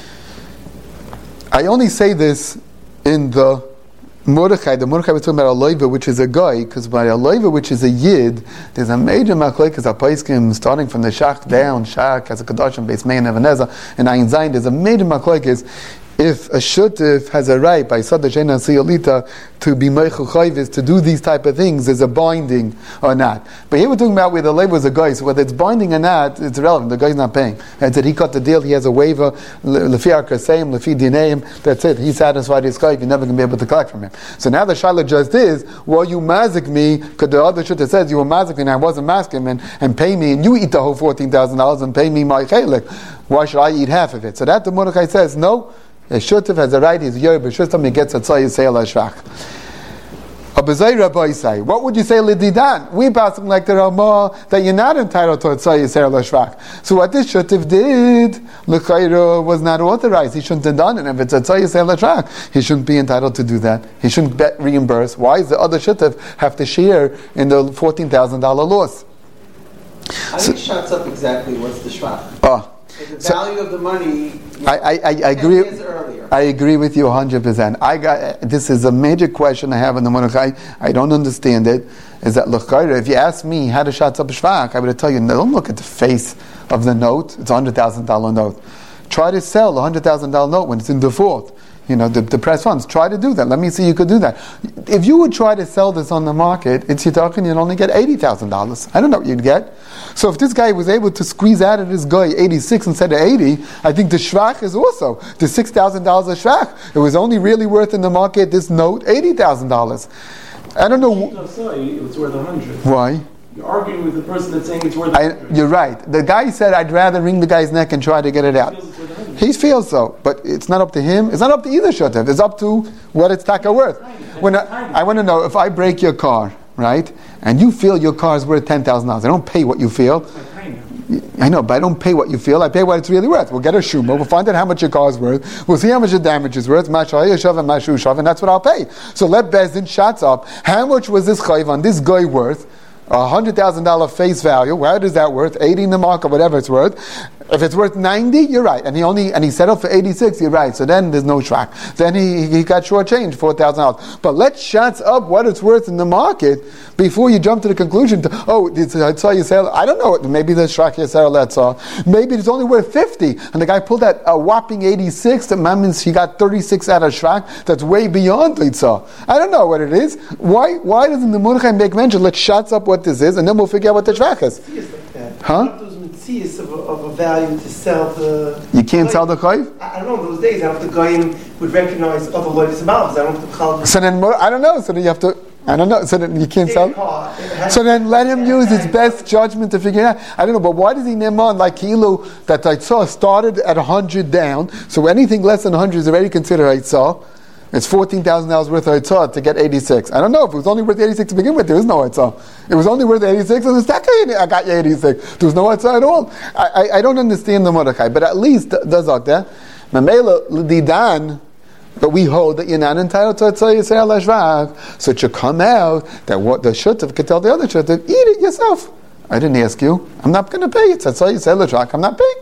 [SPEAKER 1] I only say this in the Mordechai, the Mordechai was talking about a loiva, which is a guy, because by a loiva, which is a yid, there's a major machlekes a paiskim starting from the shach down. Shach has a kadosh and base mayin Ebenezer and Ayin Zayin. There's a major machlekes. if a shutif has a right by Sada Shena Siyolita to be Meichel Chayvis, to do these type of things, is a binding or not. But here we're talking about where the labor is a guy, so whether it's binding or not, it's irrelevant. The guy's not paying. And said he cut the deal, he has a waiver, Lefi Arkaseim, Lefi Dineim, that's it. He satisfied his guy, you're never going to be able to collect from him. So now the Shaila just is, well, you mazik me, because the other shutif says you were mazik me and I wasn't masking and, and pay me, and you eat the whole fourteen thousand dollars and pay me my chelik. Why should I eat half of it? So that the Mordechai says, no, a shutif has a right, he's yer b'shutam, he gets a tzay yisrael hashvach. Abazai Rabbi say, what would you say lididan? We pass him like the Ramah that you're not entitled to a tzay yisrael hashvach. So what this shutif did, l'chayro, was not authorized. He shouldn't have done it. If it's a tzay yisrael hashvach, he shouldn't be entitled to do that. He shouldn't bet reimburse. Why does the other shutif have to share in the fourteen thousand dollars loss?
[SPEAKER 3] I think shuts up exactly what's the shvach.
[SPEAKER 1] Oh.
[SPEAKER 3] The value so, of the money.
[SPEAKER 1] I, I, I, I agree.
[SPEAKER 3] Earlier.
[SPEAKER 1] I agree with you a hundred percent. I got this is a major question I have in the Mordechai. I don't understand it. Is that l'chayra? If you ask me how to shots up a shvach, I would tell you don't look at the face of the note. It's a hundred thousand dollar note. Try to sell a hundred thousand dollar note when it's in default. You know, the, the press funds. Try to do that. Let me see you could do that. If you would try to sell this on the market, it's you're talking you'd only get eighty thousand dollars. I don't know what you'd get. So if this guy was able to squeeze out of this guy eighty-six instead of eighty, I think the shvach is also the six thousand dollars a shvach. It was only really worth in the market, this note, eighty thousand dollars. I don't know.
[SPEAKER 2] No, sorry, it was worth a hundred.
[SPEAKER 1] Why?
[SPEAKER 2] You're arguing with the person that's saying it's worth
[SPEAKER 1] I, you're right. The guy said, I'd rather wring the guy's neck and try to get it out. He feels so, but it's not up to him. It's not up to either shutif. It's up to what it's taka worth. When I, I want to know, if I break your car, right, and you feel your car is worth ten thousand dollars, I don't pay what you feel. I know, but I don't pay what you feel. I pay what it's really worth. We'll get a shuma. We'll find out how much your car is worth. We'll see how much the damage is worth. And that's what I'll pay. So let Bezdin shots up. How much was this chayv on this guy worth? A hundred thousand dollar face value. Where is that worth? Eighty in the market, whatever it's worth. If it's worth ninety, you're right. And he only and he settled for eighty-six, you're right. So then there's no shvach. Then he he got shortchanged four thousand dollars. But let's shots up what it's worth in the market before you jump to the conclusion to oh, it's I saw you sell. I don't know. Maybe the shvach yisrael let's saw. Maybe it's only worth fifty, and the guy pulled out a whopping eighty-six. That means he got thirty-six out of shvach. That's way beyond litzah. I don't know what it is. Why why doesn't the Mordechai make mention? Let's shots up what this is, and then we'll figure out what the shvach is. Huh?
[SPEAKER 3] Of a, of a value to sell the.
[SPEAKER 1] You can't sell the chayv?
[SPEAKER 3] I, I don't know. Those days, I don't know if the goyim would recognize other loyalties about. I don't know if the chal.
[SPEAKER 1] So then, I don't know. So then you have to. I don't know. So then you can't sell. So then let him use his best judgment to figure it out. I don't know. But why does he name on like Kilo that I saw started at a hundred down? So anything less than a hundred is already considered I saw. It's fourteen thousand dollars worth of Eitzah to get eighty-six. I don't know. If it was only worth eighty-six to begin with, there is no Eitzah. It was only worth eighty-six, and the second I got you eighty-six. There was no Eitzah at all. I, I, I don't understand the Mordechai, but at least does Zakta. Mamela L'didan, but we hold that you're not entitled to Eitzah Yisrael Hashvach. So it should come out that what the Shutif could tell the other Shutif, eat it yourself. I didn't ask you. I'm not going to pay. It's Eitzah Yisrael Hashvach. I'm not paying.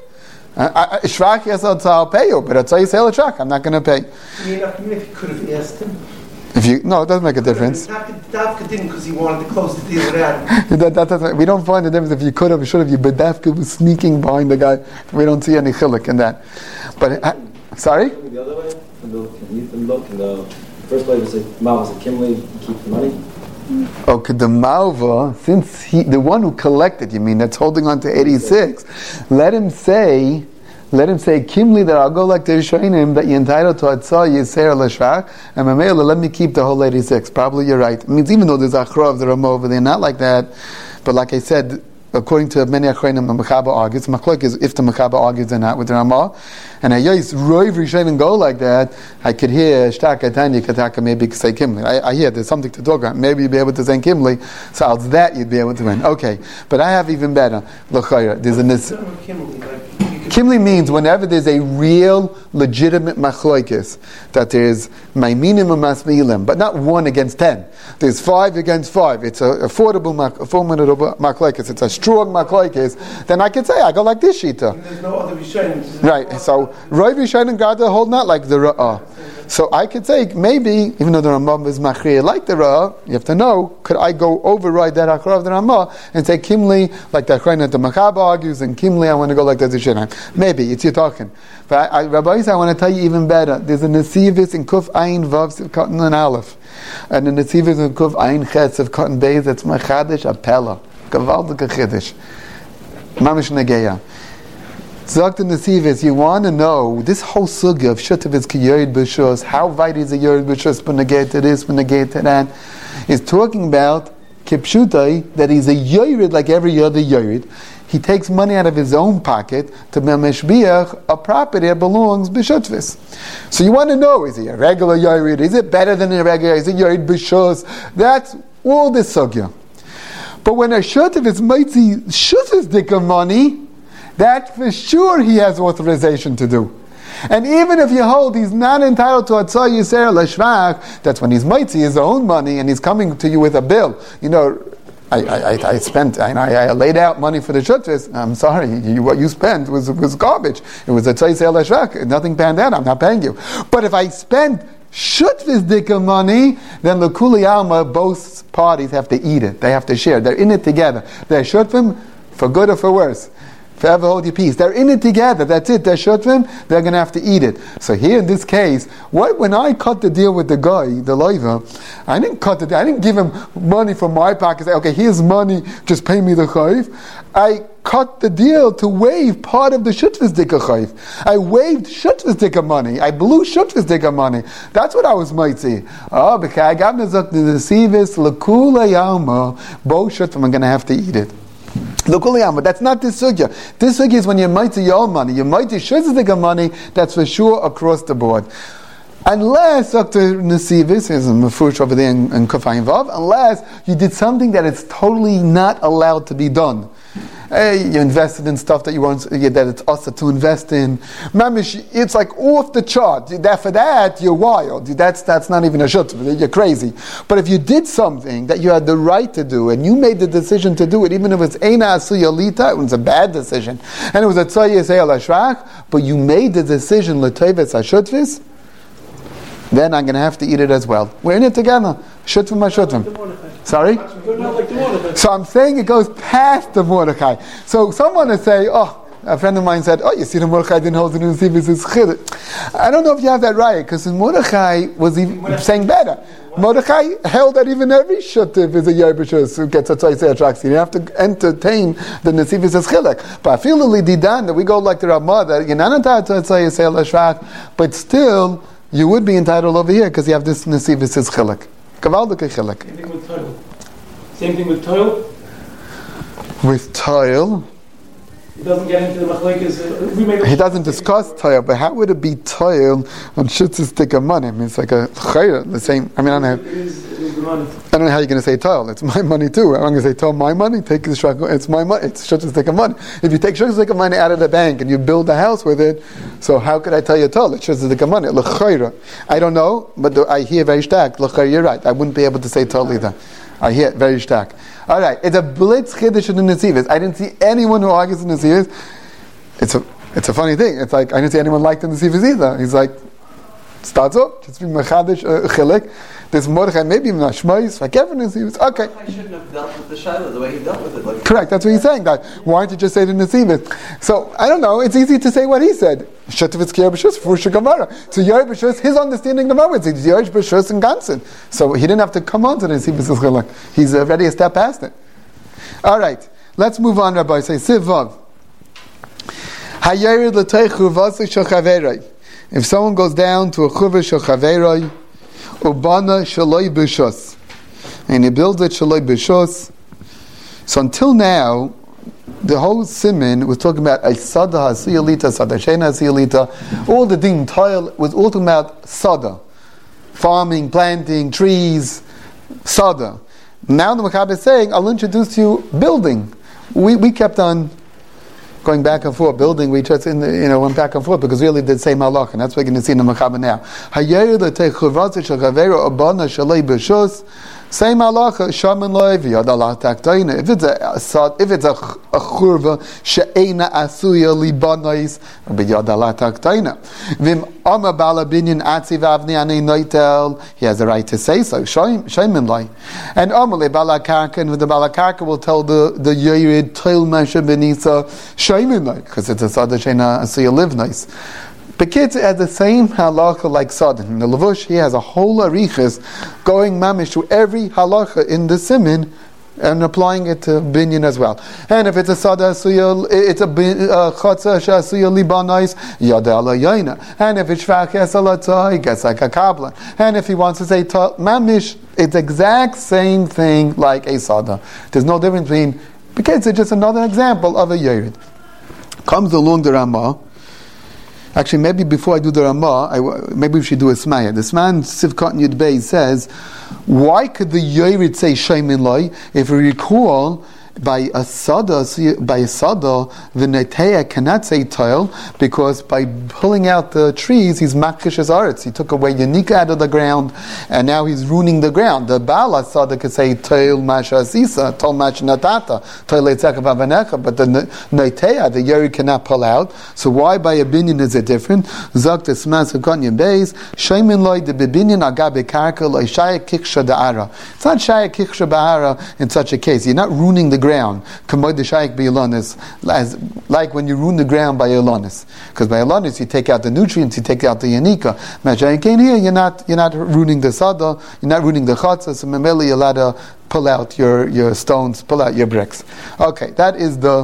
[SPEAKER 1] Shvach, yes, I'll pay you, but I'll sell a truck. I'm not going to pay.
[SPEAKER 3] Even if you could have asked him.
[SPEAKER 1] If you no, it doesn't make a difference.
[SPEAKER 3] Dafka didn't because he wanted to close the deal with Adam.
[SPEAKER 1] that, that doesn't, we don't find the difference if you could have, should have. You, but Dafka was sneaking behind the guy. We don't see any chiluk in that. But uh, sorry.
[SPEAKER 4] The other way, in the, in the, in the first way was like Mal was a Kimley keep the money.
[SPEAKER 1] Okay, the Malva, since he, the one who collected, you mean, that's holding on to eighty-six, let him say, let him say, Kimli, that I'll go like to Yishayim, that you're entitled to Atzah Yisrael L'Shvach, and Mamela, let me keep the whole eighty-six. Probably you're right. It means even though there's Achra of the Ramah over there, not like that, but like I said, according to many Achreinim, the Mechaba argues, Machlok is if the Mechaba argues or not with the Ramah, and Ayos Roiv Rishonim go like that, I could hear Shtaka Tanya Kataka maybe say Kimli. I, I hear there's something to talk about. Maybe you'd be able to say Kimli, so out of that you'd be able to win. Okay, but I have even better. L'chayra, there's a nis. Kimli means whenever there's a real, legitimate machlokes, that there's my minimum masmilim, but not one against ten. There's five against five. It's a affordable, affordable machlokes. It's a strong machlokes. Then I can say I go like this shita.
[SPEAKER 3] There's no other Rishonim.
[SPEAKER 1] Right. So Roy Rishonim got the whole not like the uh. So I could say, maybe, even though the Rambam is Machriya like the Ra, you have to know, could I go override that Hachra of the Ramah and say, Kimli, like the Achrayna the Machaba argues, and Kimli, I want to go like the Zishinai. Maybe, it's you talking. But I, I, Rabbi Yisrael, I want to tell you even better. There's a Nesivis in Kuf Ayin Vav of Cotton and Aleph. And the Nesivis in Kuf Ayin Chetz of Cotton Beis, that's Machadish Apella. Gavaldik Chidish. Mamish Negeya. Zakt in the Sivis, you want to know this whole sugya of Shutavis ki Yerid B'Shus, how wide is a Yerid B'Shus when negate to this, when negate to that, is talking about Kipshutai, that he's a Yerid like every other Yerid. He takes money out of his own pocket to Meshbiach, a property that belongs B'Shutvis. So you want to know, is he a regular Yerid? Is it better than a regular? Is it Yerid B'Shus? That's all this sugya. But when a Shutavis might see Shutavis dikka money, that for sure he has authorization to do. And even if you hold he's not entitled to Atzah Yisrael Leshvach, that's when he's mighty his own money and he's coming to you with a bill. You know, I, I, I spent, I, I laid out money for the Shutvis. I'm sorry, you, what you spent was was garbage. It was Atzah Yisrael Leshvach. Nothing panned out, I'm not paying you. But if I spent Shutvis dikka money, then L'Kuli Alma, both parties have to eat it. They have to share. They're in it together. They're Shutvim for good or for worse. Forever hold your peace. They're in it together. That's it. They're Shutvim. They're going to have to eat it. So here in this case, what, when I cut the deal with the guy, the loiva, I didn't cut the deal. I didn't give him money from my pocket. Say, okay, here's money. Just pay me the chayv. I cut the deal to waive part of the Shutvis dikka chayv. I waived Shutvis dikka money. I blew Shutvis dikka money. That's what I was mighty. Oh, because I got the Sivis L'Kula Yalma. Both Shutvim are going to have to eat it. But that's not this sugya. This sugya is when you're mighty your own money. You're mighty shizdiga money, that's for sure across the board. Unless, Doctor Nesivis, is a mafush over there in, in Kufayim Vav, unless you did something that is totally not allowed to be done. Hey, you invested in stuff that you want, that it's also to invest in. Mamish, it's like off the chart. That for that, you're wild. That's that's not even a shut. You're crazy. But if you did something that you had the right to do, and you made the decision to do it, even if it's Eina Asuya Lita, it was a bad decision, and it was a Tzayis Eil Ashrach, but you made the decision L'Teves HaShutvis, then I'm going to have to eat it as well. We're in it together. Shutvim HaShutvim. Sorry? So I'm saying it goes past the Mordechai. So someone will say, oh, a friend of mine said, oh, you see the Mordechai didn't hold the Nesivis is chiddush. I don't know if you have that right, because Mordechai was even saying better. Mordechai held that even every Shuttiv is a Yerbishus who gets a Tzaisei Atraksi. You have to entertain the Nesivis as chilek. But I feel the Didan that we go like the Ramah, that you're not entitled to Tzaisei Atraksi, but still you would be entitled over here because you have this Nesivis as chilek. Kavaldik chilek.
[SPEAKER 2] Same thing with toil. Same thing with toil.
[SPEAKER 1] With toil,
[SPEAKER 2] He doesn't get into the machlekes. We made
[SPEAKER 1] he doesn't discuss toil, but how would it be toil on shutzis tikka money? I mean, it's like a chayra, the same. I mean, I don't know.
[SPEAKER 2] It is, it is the money.
[SPEAKER 1] I don't know how you're going to say toil. It's my money too. I'm going to say toil, my money. Take the shak. It's my money. It's shutzis tikka money. If you take shutzis tikka money out of the bank and you build a house with it, so how could I tell you toil? It's shutzis tikka money. L'chayra. I don't know, but I hear very stark. L'chayra, you're right. I wouldn't be able to say toil either. I hear it very stark. All right, it's a blitz chiddush in the Nesivis. I didn't see anyone who argues in the Nesivis. It's a it's a funny thing. It's like I didn't see anyone like the Nesivis either. He's like, starts up, just be mechadish chilek. This Mordechai maybe even Ashmois, like every Nesivis. Okay.
[SPEAKER 3] I shouldn't have dealt with the Shiloh the way he dealt with it. Like
[SPEAKER 1] Correct. That's what he's saying. That why don't you just say the Nesivis? So I don't know. It's easy to say what he said. Shativitz Kiyer B'Shus for Gemara. So Yer B'Shus, his understanding the moment is Yer B'Shus and Gansen. So he didn't have to come on to the Nesivis chilek. He's already a step past it. All right. Let's move on, Rabbi. Say Siv Vav. Hayerid l'teichu v'asik shel chaveroi. If someone goes down to a chuva shel chaveroi, ubana shaloi b'shus, and he builds it shaloi b'shus. So until now, the whole siman was talking about a sada hasiyalita, sada shena hasiyalita. All the din tile was all talking about sada, farming, planting, trees, sada. Now the Machaber is saying, I'll introduce you building. We we kept on going back and forth, building, we just in the, you know, went back and forth because we really did the same halach, and that's what we're going to see in the Machaber now. Same halacha, shaman loiv yadalat taktaina. If it's a if it's a a churva she'ena asuya libanais, be yadalat taktaina. Vim ama bala binyan atziv avni ane noitel. He has the right to say so. Shaman loy. And amale bala karka, and the bala karka will tell the the yirid toil masha benisa shaman loy, because it's a sada she'ena asuya live nice. Bekitz has the same halacha like Sodom. In the Levush, he has a whole arichas going mamish to every halacha in the simin and applying it to binyan as well. And if it's a sada asuya, it's a chotza shasuya libanais yada ala yaina. And if it's shvach yes alatzah, he gets like a kablan. And if he wants to say mamish, it's exact same thing like a sada. There's no difference between. Bekitz it's just another example of a yerid. Comes along the Ramah. Actually, maybe before I do the Ramah, I, maybe we should do a smaya. The Sman Sivkot Yud Bey says, why could the Yerid say Shaimin Loi? If we recall, by a sada, by a sada, the Neteya cannot say toil, because by pulling out the trees, he's makish his aretz. He took away Yanika out of the ground, and now he's ruining the ground. The Bala sada could say toil masha asisa, toil masha natata, toil etzekav avanecha, but the Neteya, the Yeri cannot pull out. So why by a binyan is it different? Zok the smas hakonyan beis shaymin loy de bebinyan agabe karka loy shaya kiksha da'ara. It's not shaya kiksha ba'ara in such a case. You're not ruining the ground. Kamod the shaykh by Elonis, like when you ruin the ground by Elonis. Because by Elonis you take out the nutrients, you take out the yanika. Mashayin here, you're not you're not ruining the sada, you're not ruining the chatzah, so memeli you're allowed to pull out your, your stones, pull out your bricks. Okay, that is the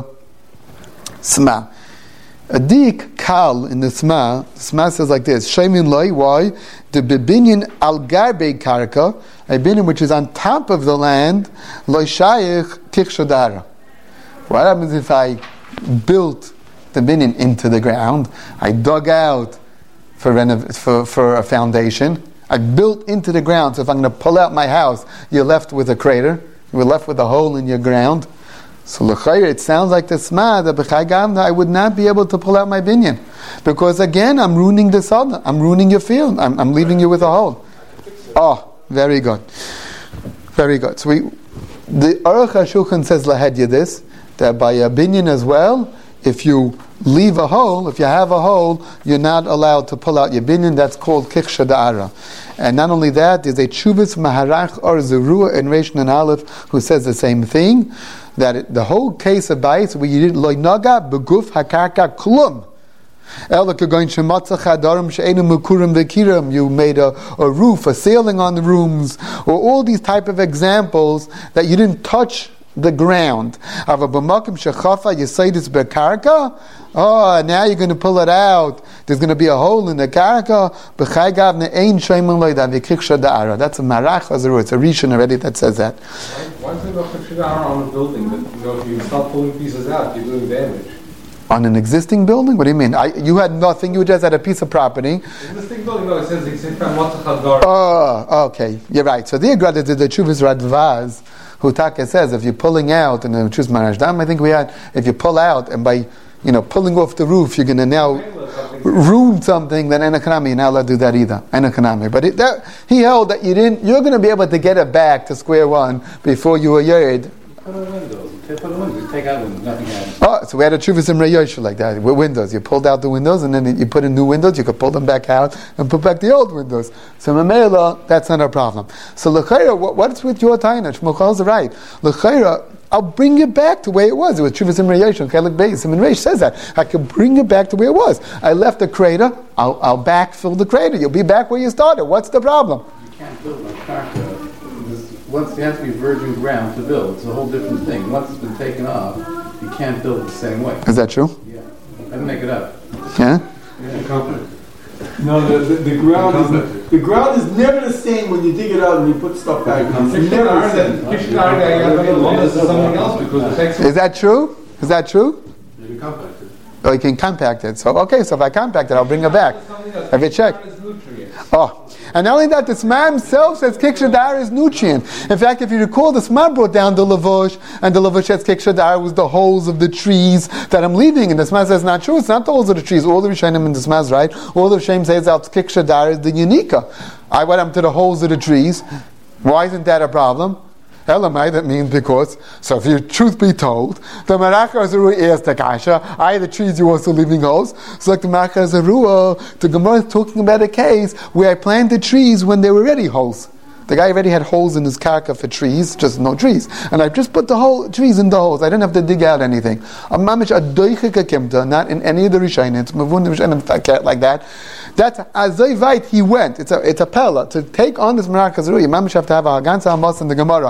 [SPEAKER 1] sma. A dik kal in the sma, the sma says like this: Shaymin loy, why? The bebinyan al garbe karka, a binyan which is on top of the land, loy shayich kikshodara. What happens if I built the binyan into the ground? I dug out for renov- for for a foundation. I built into the ground. So if I'm going to pull out my house, you're left with a crater. You're left with a hole in your ground. So l'chayr, it sounds like the sma that b'chai gavna I would not be able to pull out my binyan, because again I'm ruining the sada, I'm ruining your field, I'm, I'm leaving you with a hole. Oh, very good, very good. So we, the Aruch HaShulchan says lahedya this, that by a binyan as well, if you leave a hole, if you have a hole, you're not allowed to pull out your binyan. That's called kiksha da'ara. And not only that, there's a Chuvas Maharach or Zerua in Reish and Aleph who says the same thing, that it, the whole case of Bayis, where you did loy naga beguf hakarka klum. You made a, a roof, a ceiling on the rooms, or all these type of examples that you didn't touch the ground. Oh, now you're going to pull it out. There's going to be a hole in the karka. That's a marach azuru. It's a rishon already that says that.
[SPEAKER 5] Why is there no chikshadara on a building that, you know, if you start pulling pieces out, you're doing damage?
[SPEAKER 1] On an existing building? What do you mean? I, you had nothing. You just had a piece of property.
[SPEAKER 5] Existing building, no, it says it's in Matzachadar.
[SPEAKER 1] Oh, okay. You're right. So the Agrada did the Chuvas Radvaz, who Taka says if you're pulling out, and the Chuvas Marashdam, I think we had, if you pull out and by, you know, pulling off the roof, you're going to now ruin something, then Enakanami, you're not allowed to do that either. Enakanami. But it, that, he held that you didn't, you're going to be able to get it back to square one before you were yared.
[SPEAKER 5] Put on windows. Put on windows. Take out windows. Nothing happens.
[SPEAKER 1] Oh, so we had a Chuvas in Rayosha like that, with windows. You pulled out the windows and then you put in new windows, you could pull them back out and put back the old windows. So Mamela, that's not a problem. So L'chaira, what, what's with your taina? Shmuchal's right. L'chaira, I'll bring it back to where it was. It was Chuvas in Rayosha, Chelik Beis. Simon Reish says that. I can bring it back to where it was. I left a crater, I'll, I'll backfill the crater. You'll be back where you started. What's the problem?
[SPEAKER 5] You can't build a karka. Once you have to be virgin ground to build, it's a whole different thing. Once it's been taken off, you can't build the same way.
[SPEAKER 1] Is that true?
[SPEAKER 5] Yeah. I didn't make it up.
[SPEAKER 1] Yeah?
[SPEAKER 5] Yeah.
[SPEAKER 2] No, the, the, the ground is the ground is never the same when you dig it out and you put stuff back. It's never the same.
[SPEAKER 1] Is that true? Is that true?
[SPEAKER 5] You can compact it.
[SPEAKER 1] Oh, you can compact it. So okay, so if I compact it, I'll bring it back. Have you checked? Oh. And not only that, the Sma himself says Kikshadar is nutrient. In fact, if you recall, the Sma brought down the Lavush, and the Lavush says Kikshadar was the holes of the trees that I'm leaving. And the Sma says, not true, it's not the holes of the trees. All the Rishonim in the Sma is right. All the Rishonim says that Kikshadar is the Yanika. I went up to the holes of the trees. Why isn't that a problem? Elamai, that means because, so if you, truth be told, the Marachar Zarua is the Kasha, I, the trees, you also leaving holes. So like the Marachar Zarua, the Gemara is talking about a case where I planted trees when they were already holes. The guy already had holes in his karka for trees, just no trees. And I just put the whole trees in the holes. I didn't have to dig out anything. A mamish a doichika kimta, not in any of the rishonim, mavun rishonim like that. That's azay vayt he went. It's a it's a pella to take on this Marachar Zarua. You mamish have to have a hagansa amos in the Gemara.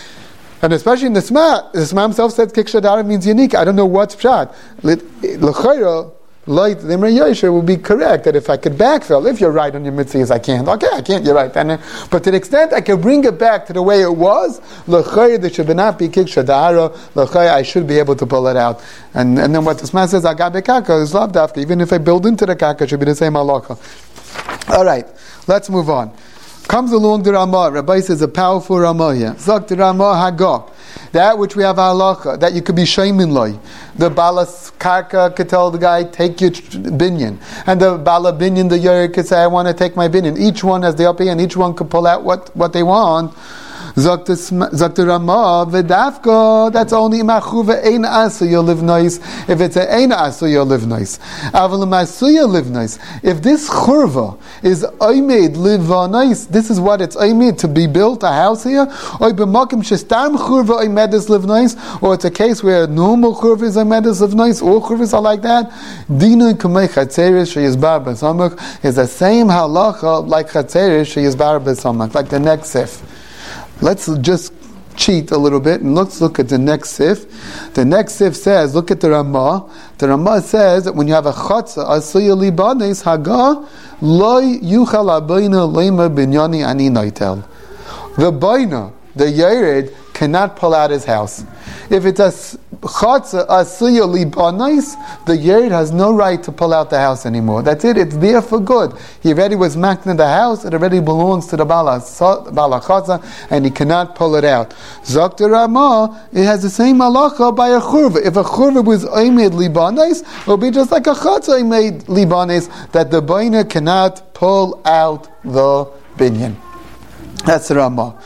[SPEAKER 1] And especially in the Sma, the Sma himself said kikshadara means unique. I don't know what's pshat. L'chayra, light the Imre Yosher would be correct that if I could backfill, if you're right on your mitzvahs, I can't. Okay, I can't. You're right. Then, but to the extent I can bring it back to the way it was, l'chayra there should not be kikshadara. L'chayra I should be able to pull it out. And and then what the Sma says, agabe kaka is lav dafka. Even if I build into the kaka, it should be the same halacha. All right, let's move on. Comes along the Ramah. Rabbi says a powerful Ramah here. Zok the Ramah Hagah. That which we have halacha, that you could be shaymin loy. The balas karka could tell the guy, take your binyan. And the bala binyan, the yair could say, I want to take my binyan. Each one has the upper hand, each one could pull out what, what they want. Zok the Ramah, v'dafka, that's only machuva ein asuya live nice. If it's an ein asuya live nice. Aval masuya live nice. If this churva is oimed live nice, this is what it's oimed to be built, a house here. Or b'makim shestam churva oimedes live nice. Or it's a case where normal churva is oimedes live nice. All churvas are like that. Dinu kumei chatzeres sheyizbar b'samach is the same halacha like chatzeres sheyizbar b'samach, like the next sif. Let's just cheat a little bit and let's look at the next sif. The next sif says, look at the Ramah. The Ramah says that when you have a chatzah, asuya libanes haga loy yuchal abayna lema binyani ani noitel. The bayna, the yared, cannot pull out his house. If it's a chatzah asuya libanes, the yared has no right to pull out the house anymore. That's it. It's there for good. He already was makna in the house. It already belongs to the bala bala chatzah, and he cannot pull it out. Zok the Ramah, it has the same halacha by a churva. If a churva was oimed libanes, it would be just like a chatzah oimed libanes, that the bayna cannot pull out the binyan. That's the Ramah.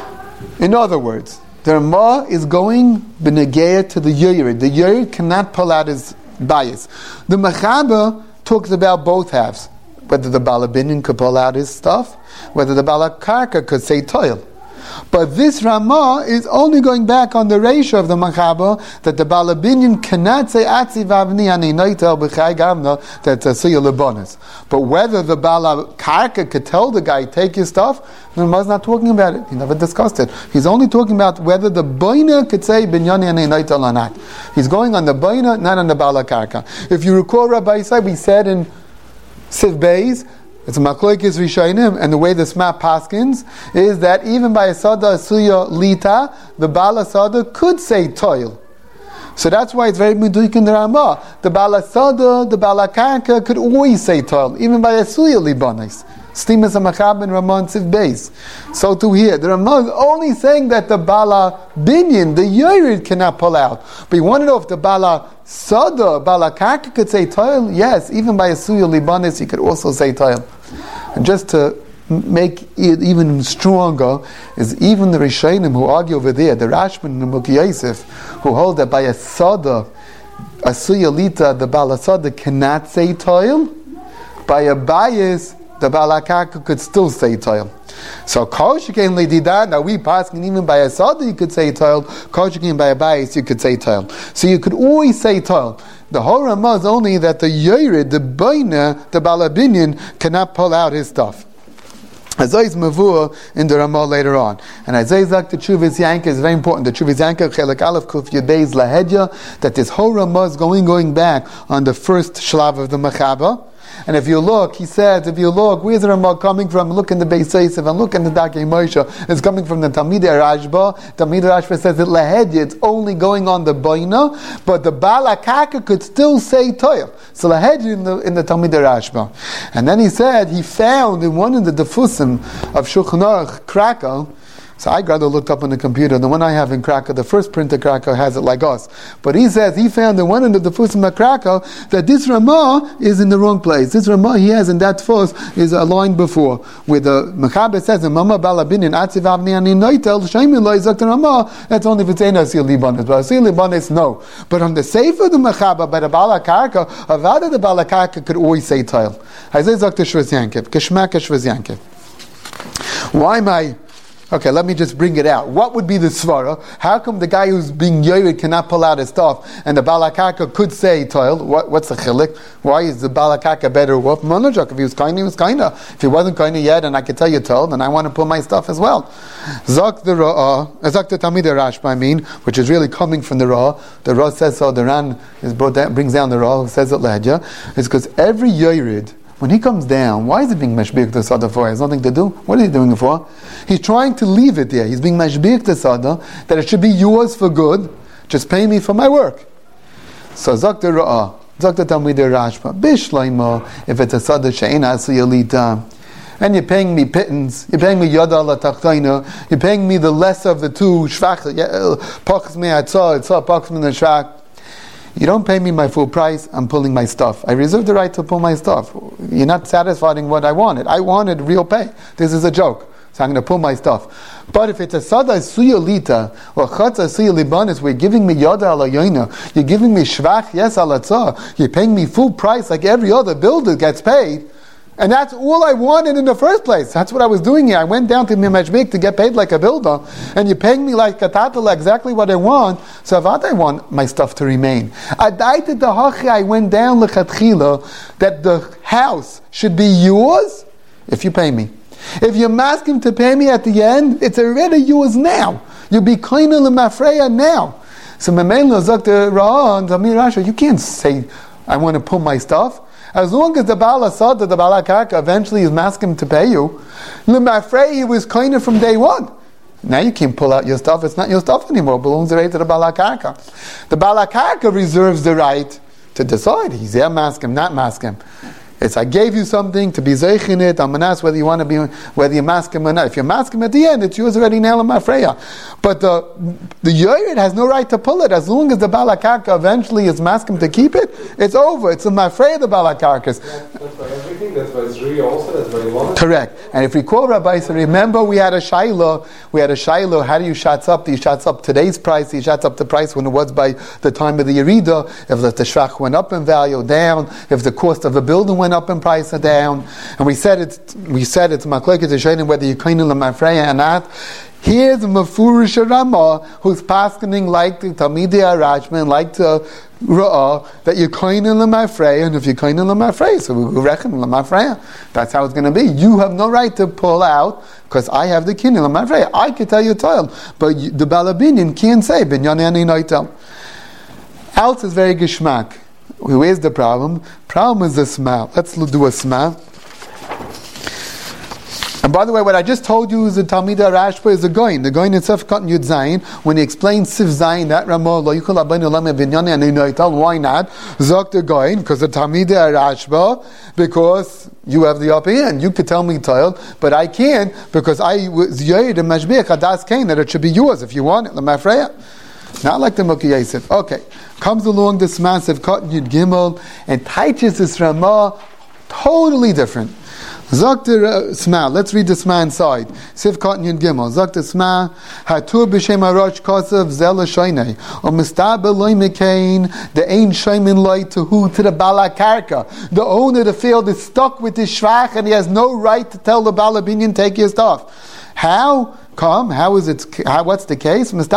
[SPEAKER 1] In other words, the Ramah is going b'negeya to the Yoyred. The Yoyred cannot pull out his bias. The Mechaber talks about both halves. Whether the Balabinian could pull out his stuff, whether the Balakarka could say toil. But this Ramah is only going back on the ratio of the Mechaber that the Balabinian cannot say Atzi vavni ani noitel b'chai gavna that's a suya lebonis. But whether the Balakarka could tell the guy, take your stuff, the Ramah's not talking about it. He never discussed it. He's only talking about whether the Boina could say binyani ani noitel or not. He's going on the Boina, not on the Balakarka. If you recall, Rabbi Yisai, we said in Siv Beis, it's a machlokes rishonim, and the way the Sma paskins is that even by a sada asuya lita, the bala sada could say toil. So that's why it's very meduik in the Ramah. The bala sada, the bala karka could always say toil, even by asuya libanis. Stimas amachab and Ramah and Siv Beis. So to here, the Ramah is only saying that the bala binyan, the yorid, cannot pull out. But you want to know if the bala sada, bala karka could say toil? Yes, even by asuya libanis, he could also say toil. And just to make it even stronger, is even the Rishonim who argue over there, the Rashman and the Mulki Yosef, who hold that by a sada, a suyalita, the balasada cannot say toil. By a bias, the balakaka could still say toil. So koshikein ledida, now we paskin even by a sada you could say toil, koshikein by a bias you could say toil. So you could always say toil. The whole Ramah is only that the Yored, the Baina, the Balabinian, cannot pull out his stuff. Azay's Mavur in the Ramah later on. And Azay's Zak, the Chuvas Yanka is very important. The Chuvas Yanka, Chelak Aleph Kuf Yudei's Lahedja, that this whole Ramah is going, going back on the first Shlav of the Mechaber. And if you look, he said, if you look, where's the Ramah coming from? Look in the Beis Yosef and look in the Dakei Moshe. It's coming from the Talmidei Rashba. Talmidei Rashba says that Lahedya, it's only going on the Baina, but the Balakaka could still say Toil. So Lahedya in the, in the Talmidei Rashba. And then he said, he found in one of the Defusim of Shulchan Aruch, Krakow, So I rather looked up on the computer. The one I have in Krakow, the first printer Krakow has it like us. But he says he found in one of the Tfusim of Krakow that this Ramah is in the wrong place. This Ramah he has in that Tfus is a line before, where the Mechaber says, Mama Balabinin Atziv Avni Ani Noitel, Shaimin Lo Yizak Ramah, that's only if it's Ein Asil Libanes. But Asil Libanes, no. But on the Sefer the Mechaber, by the Balakarka, Avada the Balakarka could always say Tile. I say Zok to Shvaz Yankiv, Kishmak Shvaz Yankiv. Why am I... Okay, let me just bring it out. What would be the svara? How come the guy who's being yored cannot pull out his stuff, and the balakaka could say toil? What, what's the chilik? Why is the balakaka better off? Monojak, if he was kind, he was kind. If he wasn't kind yet, and I could tell you toil, then I want to pull my stuff as well. Zok the ra'ah, zok the tamid rashba, I mean, which is really coming from the ra'ah. The ra'ah says so. The Ran is brought down, brings down the ra'ah, says it lehja. It's because every yored, when he comes down, why is he being mashbik to sada for? He has nothing to do. What is he doing it for? He's trying to leave it there. He's being mashbik to sada, that it should be yours for good. Just pay me for my work. So zok the ra'ah, zok the tamid rashba, bishlayma, if it's a sada she'en asiyalita, and you're paying me pittance, you're paying me yada la tachtaina, you're paying me the lesser of the two, shvach, pachs me atzah, atzah, pachs me neshak. You don't pay me my full price, I'm pulling my stuff. I reserve the right to pull my stuff. You're not satisfying what I wanted. I wanted real pay. This is a joke. So I'm going to pull my stuff. But if it's a sada suya lita, or chatza suya libanis, where you're giving me yada ala yoina, you're giving me shvach yes ala tzah, you're paying me full price like every other builder gets paid, and that's all I wanted in the first place. That's what I was doing here. I went down to Mimashbik to get paid like a builder, and you're paying me like a tatala, exactly what I want, so what I want my stuff to remain. I died at the hachi, I went down lechatchila, that the house should be yours if you pay me. If you ask him to pay me at the end, it's already yours now. You'll be kaina lemafreya now. So Memela Zakta Ra and Tamir Rasha, you can't say, I want to pull my stuff. As long as the Baal Asad, the Baal HaKarka, eventually is asking him to pay you, Lemafrei, he was kind of from day one. Now you can't pull out your stuff. It's not your stuff anymore. It belongs right to the Baal HaKarka. The Baal HaKarka reserves the right to decide. He's there, maskim, not maskim. It's I gave you something to be zeich in it. I'm going to ask whether you want to be, whether you're maskim or not. If you're maskim at the end, it's yours already now in Mafreya. But the the yored has no right to pull it. As long as the Baal HaKarka eventually is maskim to keep it, it's over. It's a Mafreya, the Baal HaKarkas.
[SPEAKER 6] That's by everything. That's by Zri also. That's by one.
[SPEAKER 1] Correct. And if we call Rabbi, so remember we had a shayla. We had a shayla. How do you shots up? Do you shots up today's price? Do you shots up the price when it was by the time of the Yerida? If the shvach went up in value, down. If the cost of a building went up in price or down, and we said it's we said it's makleket to show whether you kainu lemafreya or not. Here's Mefurish Ramah who's paskening like the Talmidei Arachman, like the Ra'ah, that you're kainu lemafreya, and if you're kainu lemafreya, so we reckon lemafreya. That's how it's going to be. You have no right to pull out because I have the kainu lemafreya. I can tell you toil, but you, the Balabinian can't say binyan ani noitel. Else is very geschmack. Where's the problem? Problem is the smell. Let's do a smell. And by the way, what I just told you is the Talmidei Rashba is the Goin. The Goin itself, Cotton Yud Zayin, when he explains Sif Zayin, that Ramah, Lo Yukul Abbeinu Lame Binyani Ani Noitel, why not? Zok the Goin, because the Talmidei Rashba, because you have the upper hand. You could tell me Toil, but I can't, because I was Yoyed and Mashbiach Hadas Kain, that it should be yours if you want it, Lamafreya. Not like the Mukhi Yosef. Okay. Comes along this massive Cotton Yud Gimel and teaches this Ramah totally different. Zakter Sma. Let's read the Sma inside. Sif Cotton Yud Gimel. Zakter Sma. Hatur b'shem harosh kosav zel shaynei. O mistabel loy mekain. The ein shaymin loy to who? To the Baal HaKarka. The owner of the field is stuck with his shvach and he has no right to tell the Balabinian take your stuff. How? Come, how is it? How, what's the case? It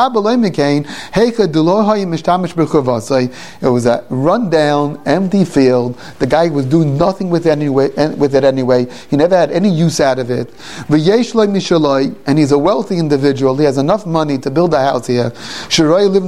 [SPEAKER 1] was a run-down, empty field. The guy was doing nothing with it anyway. With it anyway, he never had any use out of it. And he's a wealthy individual. He has enough money to build a house here. It's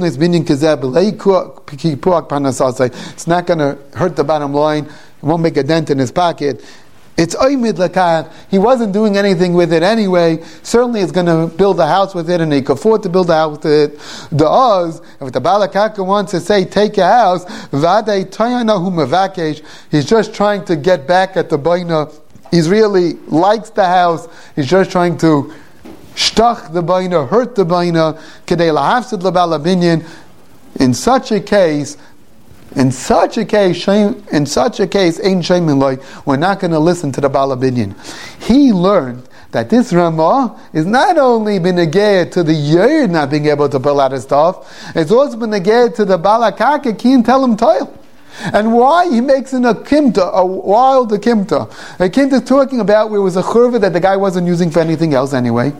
[SPEAKER 1] not going to hurt the bottom line. It won't make a dent in his pocket. It's oimid lakach. He wasn't doing anything with it anyway. Certainly, it's going to build a house with it, and he can afford to build a house with it. The Oz, if the Baal HaKarka wants to say, take a house, vadei tayana hu mevakesh. He's just trying to get back at the baina. He really likes the house. He's just trying to shtach the baina, hurt the baina, kedei lahafsid lebal binyan. In such a case, in such a case, shame, in such a case, ain't shame in loy. We're not going to listen to the bal binyan. He learned that this Ramah is not only been negayed to the Yair not being able to pull out his stuff, it's also been negayed to the Balakaka, can't tell him toil. And why? He makes in a kimta, a wild kimta. A kimta is talking about where it was a churva that the guy wasn't using for anything else anyway.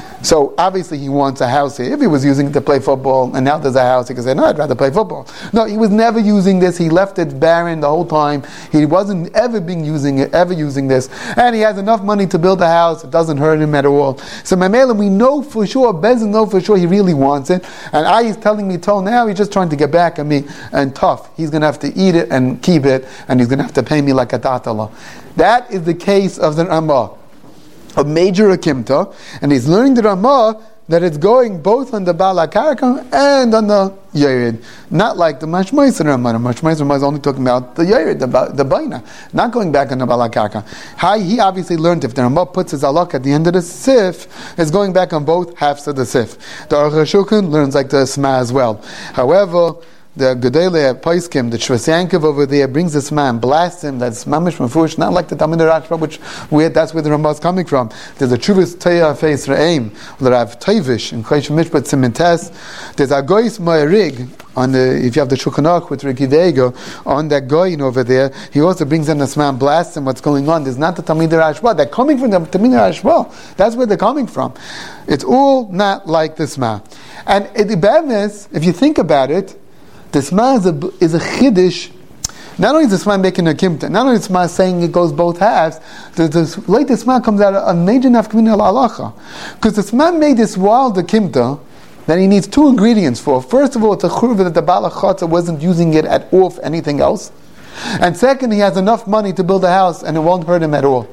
[SPEAKER 1] So obviously he wants a house here. If he was using it to play football and now there's a house, he could say, no, I'd rather play football. No, he was never using this. He left it barren the whole time. He wasn't ever being using it, ever using this. And he has enough money to build a house. It doesn't hurt him at all. So Mamela, we know for sure, Bezin know for sure he really wants it. And I is telling me, told now he's just trying to get back at me and tough. He's going to have to eat it and keep it and he's going to have to pay me like a tatala. That is the case of the Ramah. A major akimta, and he's learning the Ramah that it's going both on the Bala Karaka and on the Yerid. Not like the Mashmaiser Ramah. The Mashmaiser Ramah is only talking about the Yerid, the, the Baina, not going back on the Bala Karaka. He obviously learned if the Ramah puts his alak at the end of the Sif, it's going back on both halves of the Sif. The Aruch HaShulchan learns like the Sma as well. However, the Gedele at Paiskim, the Shvas Yankov over there brings this man, blasts him. That's mamish mafush, not like the Talmud Rashba, which we, that's where the Ramah is coming from. There's a Chuvas Teya Feis Re'im, the Rav Teivish in Chaysh Mishpat Simentes. There's a Goyis Ma'arig on the, if you have the Shulchan Aruch with Riki Dego, on that Goyin over there. He also brings in this man, blasts him. What's going on? There's not the Talmud Rashba. They're coming from the Talmud Rashba. That's where they're coming from. It's all not like this man. And it, if you think about it, the Sma is a, is a chiddush. Not only is the Sma making a kimta, not only is the Sma saying it goes both halves, the, the late the Sma comes out a major nafkamina al-alacha. Because the Sma made this wild kimta that he needs two ingredients for. First of all, it's a churva that the Balachotza wasn't using it at all for anything else. And second, he has enough money to build a house and it won't hurt him at all.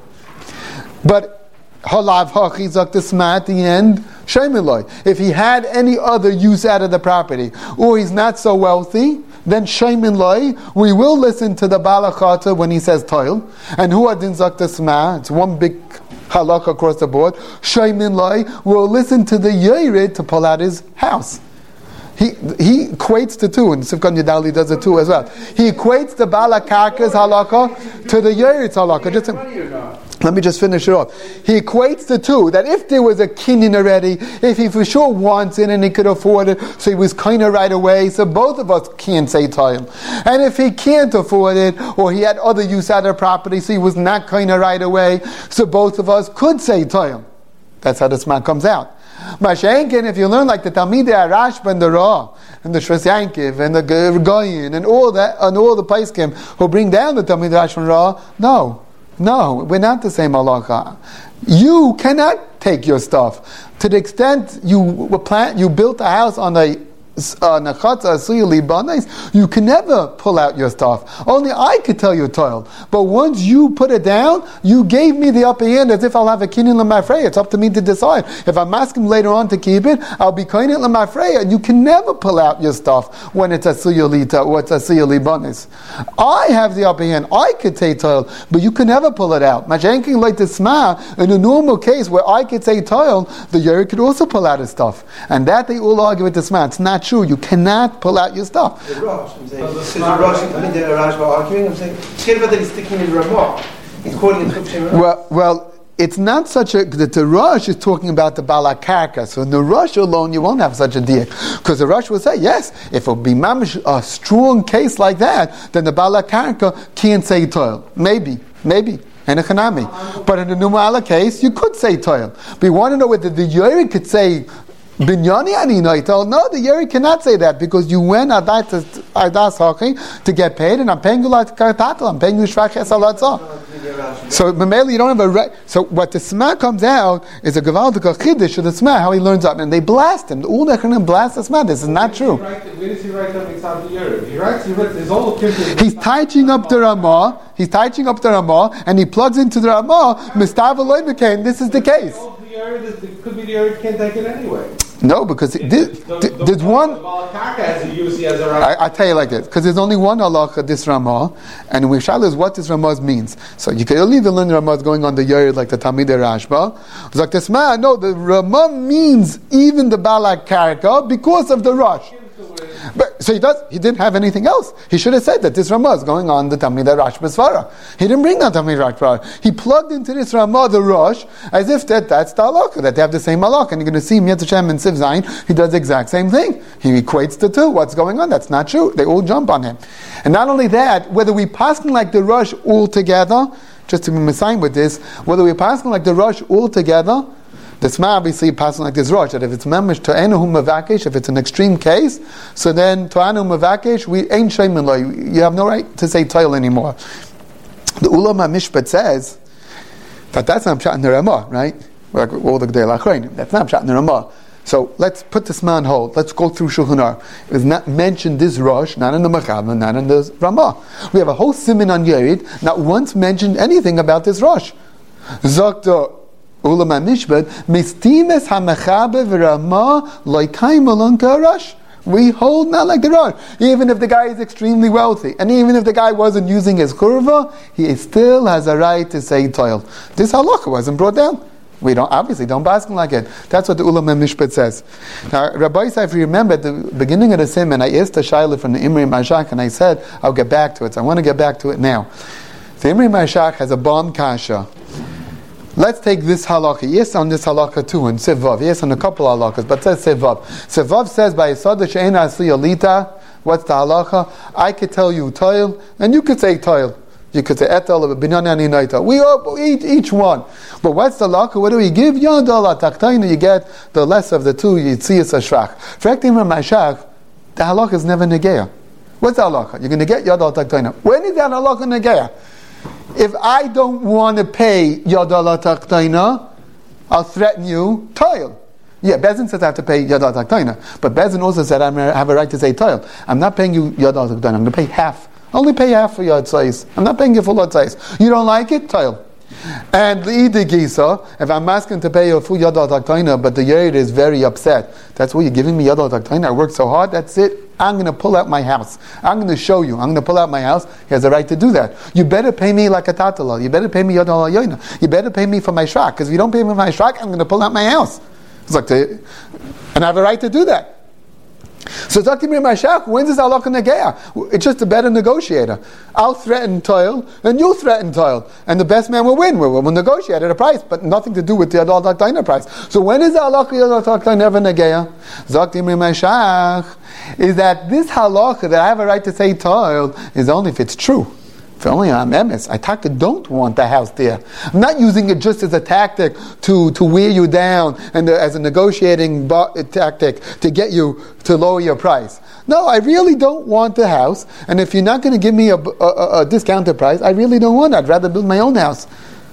[SPEAKER 1] But halav hachizak the Sma at the end, Shemiloi. If he had any other use out of the property, or he's not so wealthy, then Shemiloi, we will listen to the Balachata when he says toil. And who adin zak the Sma? It's one big halakha across the board. Shemiloi will listen to the Yerid to pull out his house. He he equates the two, and Sifkan Yadali does it too as well. He equates the Balakarka's halakha to the Yerid's halakha. Just a, Let me just finish it off. He equates the two, that if there was a kinyan already, if he for sure wants it and he could afford it, so he was kind of right away, so both of us can't say time. And if he can't afford it, or he had other use out of property, so he was not kind of right away, so both of us could say time. That's how the Sma comes out. Mashenkin, if you learn like the Talmidei Rashba and the Ra, and the Shvas Yankiv, and the Goyin, and all that, and all the Paiskim who bring down the Talmidei Rashba and Ra, no. No, we're not the same halacha. You cannot take your stuff. To the extent you plant, you built a house on a on a chatza asuya libanais, you can never pull out your stuff. Only I could tell you toil. But once you put it down, you gave me the upper hand as if I'll have a kinyan l'mafreya. It's up to me to decide. If I'm asking later on to keep it, I'll be kinyan l'mafreya. And you can never pull out your stuff when it's asuya lita or it's asuya libanais. I have the upper hand. I could say toil, but you can never pull it out. Mashenking like the Sma, in a normal case where I could say toil, the Yerid could also pull out his stuff. And that they all argue with the Sma. It's not true. You cannot pull out your stuff.
[SPEAKER 3] The Rosh, I'm saying. Because the Rosh, I mean, the Rosh were arguing. I'm saying, forget about that he's sticking in Ramah. He's quoting it from
[SPEAKER 1] Well, well, it's not such a that the Rosh is talking about the Balakarka. So in the Rosh alone, you won't have such a deal, because the Rosh will say, yes, if it would be mamish, a strong case like that, then the Balakarka can't say toil. Maybe, maybe. And a chanami. But in the Numala case, you could say toil. But you want to know whether the Yerid could say Binyani Aninaito. No, the Yerid cannot say that, because you went Adas Hachi to get paid, and I'm paying you like Kartatal, I'm paying you Shvach Esalatza. So Mameli, you don't have a right. So what the Sma comes out is a Gavaldik Chiddush of the Sma, how he learns up, and they blast him. All they're going to blast the Sma. This is not true.
[SPEAKER 6] Where does he write that Mitzvah Yerid? He writes, he writes his whole Kippur.
[SPEAKER 1] He's touching up the Ramah. He's touching up the Ramah, and he plugs into the Ramah. Mistav Aloy became. This is the case.
[SPEAKER 6] It could be the Yerid can't take it anyway.
[SPEAKER 1] No, because it, this,
[SPEAKER 6] The,
[SPEAKER 1] th-
[SPEAKER 6] the,
[SPEAKER 1] there's
[SPEAKER 6] the,
[SPEAKER 1] one.
[SPEAKER 6] The Balakaka has a use as a right.
[SPEAKER 1] I, I tell you like this, because there's only one halacha, this Ramah, and we shall is what this Ramah means. So you can only learn the Ramah going on the Yair like the Talmidei Rashba. It's like this man, no, the Ramah means even the Balak Karka because of the Rosh. But, so he does. He didn't have anything else. He should have said that this Ramah is going on the Talmidei Rashba Svara. He didn't bring that Talmidei Rashba. He plugged into this Ramah the Rosh as if that that's the halakha, that they have the same halakha. And you're going to see Mitzvah Shem and Siv Zayin. He does the exact same thing. He equates the two. What's going on? That's not true. They all jump on him. And not only that, whether we pass like the Rosh altogether, just to be messiah with this, whether we pass like the Rosh altogether. The Sma obviously passing like this Rosh, that if it's memish to'enuhu mavakesh, if it's an extreme case, so then to'enuhu mavakesh, we ain't shaymin lo. You have no right to say toil anymore. The Ulam HaMishpat says that that's not pshat in the Ramah, right? Like all the Gdei Lachreinim. That's not pshat in the Ramah. So let's put this man on hold. Let's go through Shulchan Aruch. It was not mentioned this Rosh, not in the Mechaber, not in the Ramah. We have a whole siman on Yerid, not once mentioned anything about this Rosh. Zokto Ulam HaMishpat, Mistimes HaMechaber v'Ramah lo'ikaim alon ka'Rosh. We hold not like the Rosh. Even if the guy is extremely wealthy, and even if the guy wasn't using his kurva, he still has a right to say toil. This halakha wasn't brought down. We don't obviously don't basket like it. That's what the Ulam HaMishpat says. Now, Rabbi Yisrael, if you remember at the beginning of the sim, and I asked the Shaila from the Imri Mashach, and I said I'll get back to it. So I want to get back to it now. The Imri Mashach has a bomb kasha. Let's take this halakha. Yes, on this halakha too, in Sivav. Yes, on a couple of halakhas, but it says Sivav. Sivav says by Yisod she'ein asli alita. What's the halacha? I could tell you toil, and you could say toil. You could say etel or binyanani naita. We all eat each one. But what's the halakha? What do we give? Yadala taktaina. You get the less of the two. You see it's a shrach. Frektim mashach. The halakha is never negeya. What's the halakha? You're going to get yadala taktaina. When is that halakha negeya? If I don't want to pay Yadala Taktaina, I'll threaten you, toil. Yeah, Bezin says I have to pay Yadala Taktaina. But Bezin also said I have a right to say toil. I'm not paying you Yadala Taktaina. I'm going to pay half. I only pay half for Yad Sais. I'm not paying you full Yad Sais. You don't like it? Toil. And the Gisa, if I'm asking to pay you a full Yadal Taktaina, but the Yerid is very upset, that's what you're giving me Yadal Taktaina. I worked so hard, that's it. I'm going to pull out my house. I'm going to show you. I'm going to pull out my house. He has a right to do that. You better pay me like a tatala. You better pay me Yadal Yoina. You better pay me for my shrak. Because if you don't pay me for my shrak, I'm going to pull out my house. It's like the, and I have a right to do that. So Zakimir Mashach, when's this halakha negeya? It's just a better negotiator. I'll threaten toil, and you'll threaten toil, and the best man will win. We'll, we'll negotiate at a price, but nothing to do with the Yadal Taktaina price. So when is the halakha Yadal Taktaina never negeya? Zakimir Mashach is that this halakha that I have a right to say toil is only if it's true. If only I'm emes, I taka don't want the house there. I'm not using it just as a tactic to, to wear you down and uh, as a negotiating bo- tactic to get you to lower your price. No, I really don't want the house. And if you're not going to give me a, a, a discounted price, I really don't want it. I'd rather build my own house.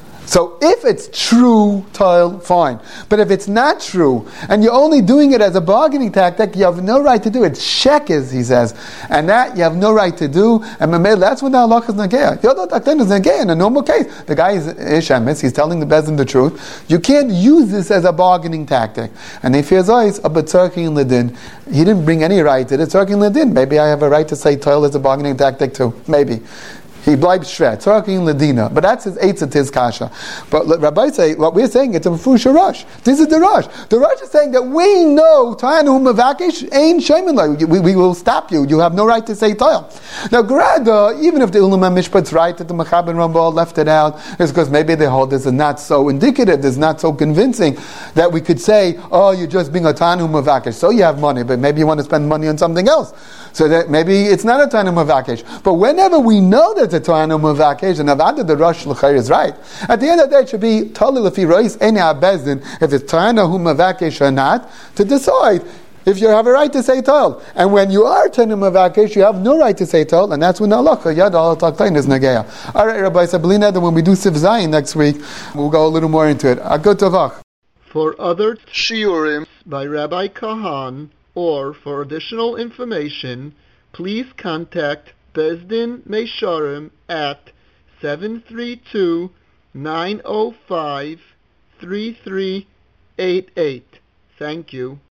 [SPEAKER 1] So if it's true, toil, fine. But if it's not true, and you're only doing it as a bargaining tactic, you have no right to do it. Shekes, he says. And that you have no right to do. And that's when the halakha is nageya. Yodot akten is nageya in a normal case. The guy is ishemes, he's telling the bezin the truth. You can't use this as a bargaining tactic. And if hears ois, a betzarki in ledin, he didn't bring any right to it. Tzarki in ledin. Maybe I have a right to say toil as a bargaining tactic too. Maybe. He bleibs shvet, tzarkin ledina, but that's his eitzat, his kasha. But Rabbi say what we're saying, it's a mefusha rush. This is the rush. The rush is saying that we know Tayanu Mavakesh ain't shaymin. We we will stop you. You have no right to say toil. Now, Grada, even if the Ulam HaMishpat's right that the Mechaber and Rambam left it out, is because maybe they hold this is not so indicative, this is not so convincing that we could say, oh, you're just being a Tayanu Mavakesh, so you have money, but maybe you want to spend money on something else. So that maybe it's not a Tayanu Mavakesh. But whenever we know that the Tayanu Mavakesh and Avada the Rosh L'chayr is right, at the end of the day it should be Tali Lefi Rois Eni HaBezdin, if it's Tayanu Mavakesh or not, to decide if you have a right to say Tal. And when you are Tayanu Mavakesh, you have no right to say Tal, and that's when Halakha Yad Al Taktain is Nageya. Alright, Rabbi Sabelina, then when we do Siv Zayin next week, we'll go a little more into it. Agut Tavach.
[SPEAKER 7] For other shiurim by Rabbi Kahan, or for additional information, please contact Bezdin Meisharim at seven three two, nine zero five, three three eight eight. Thank you.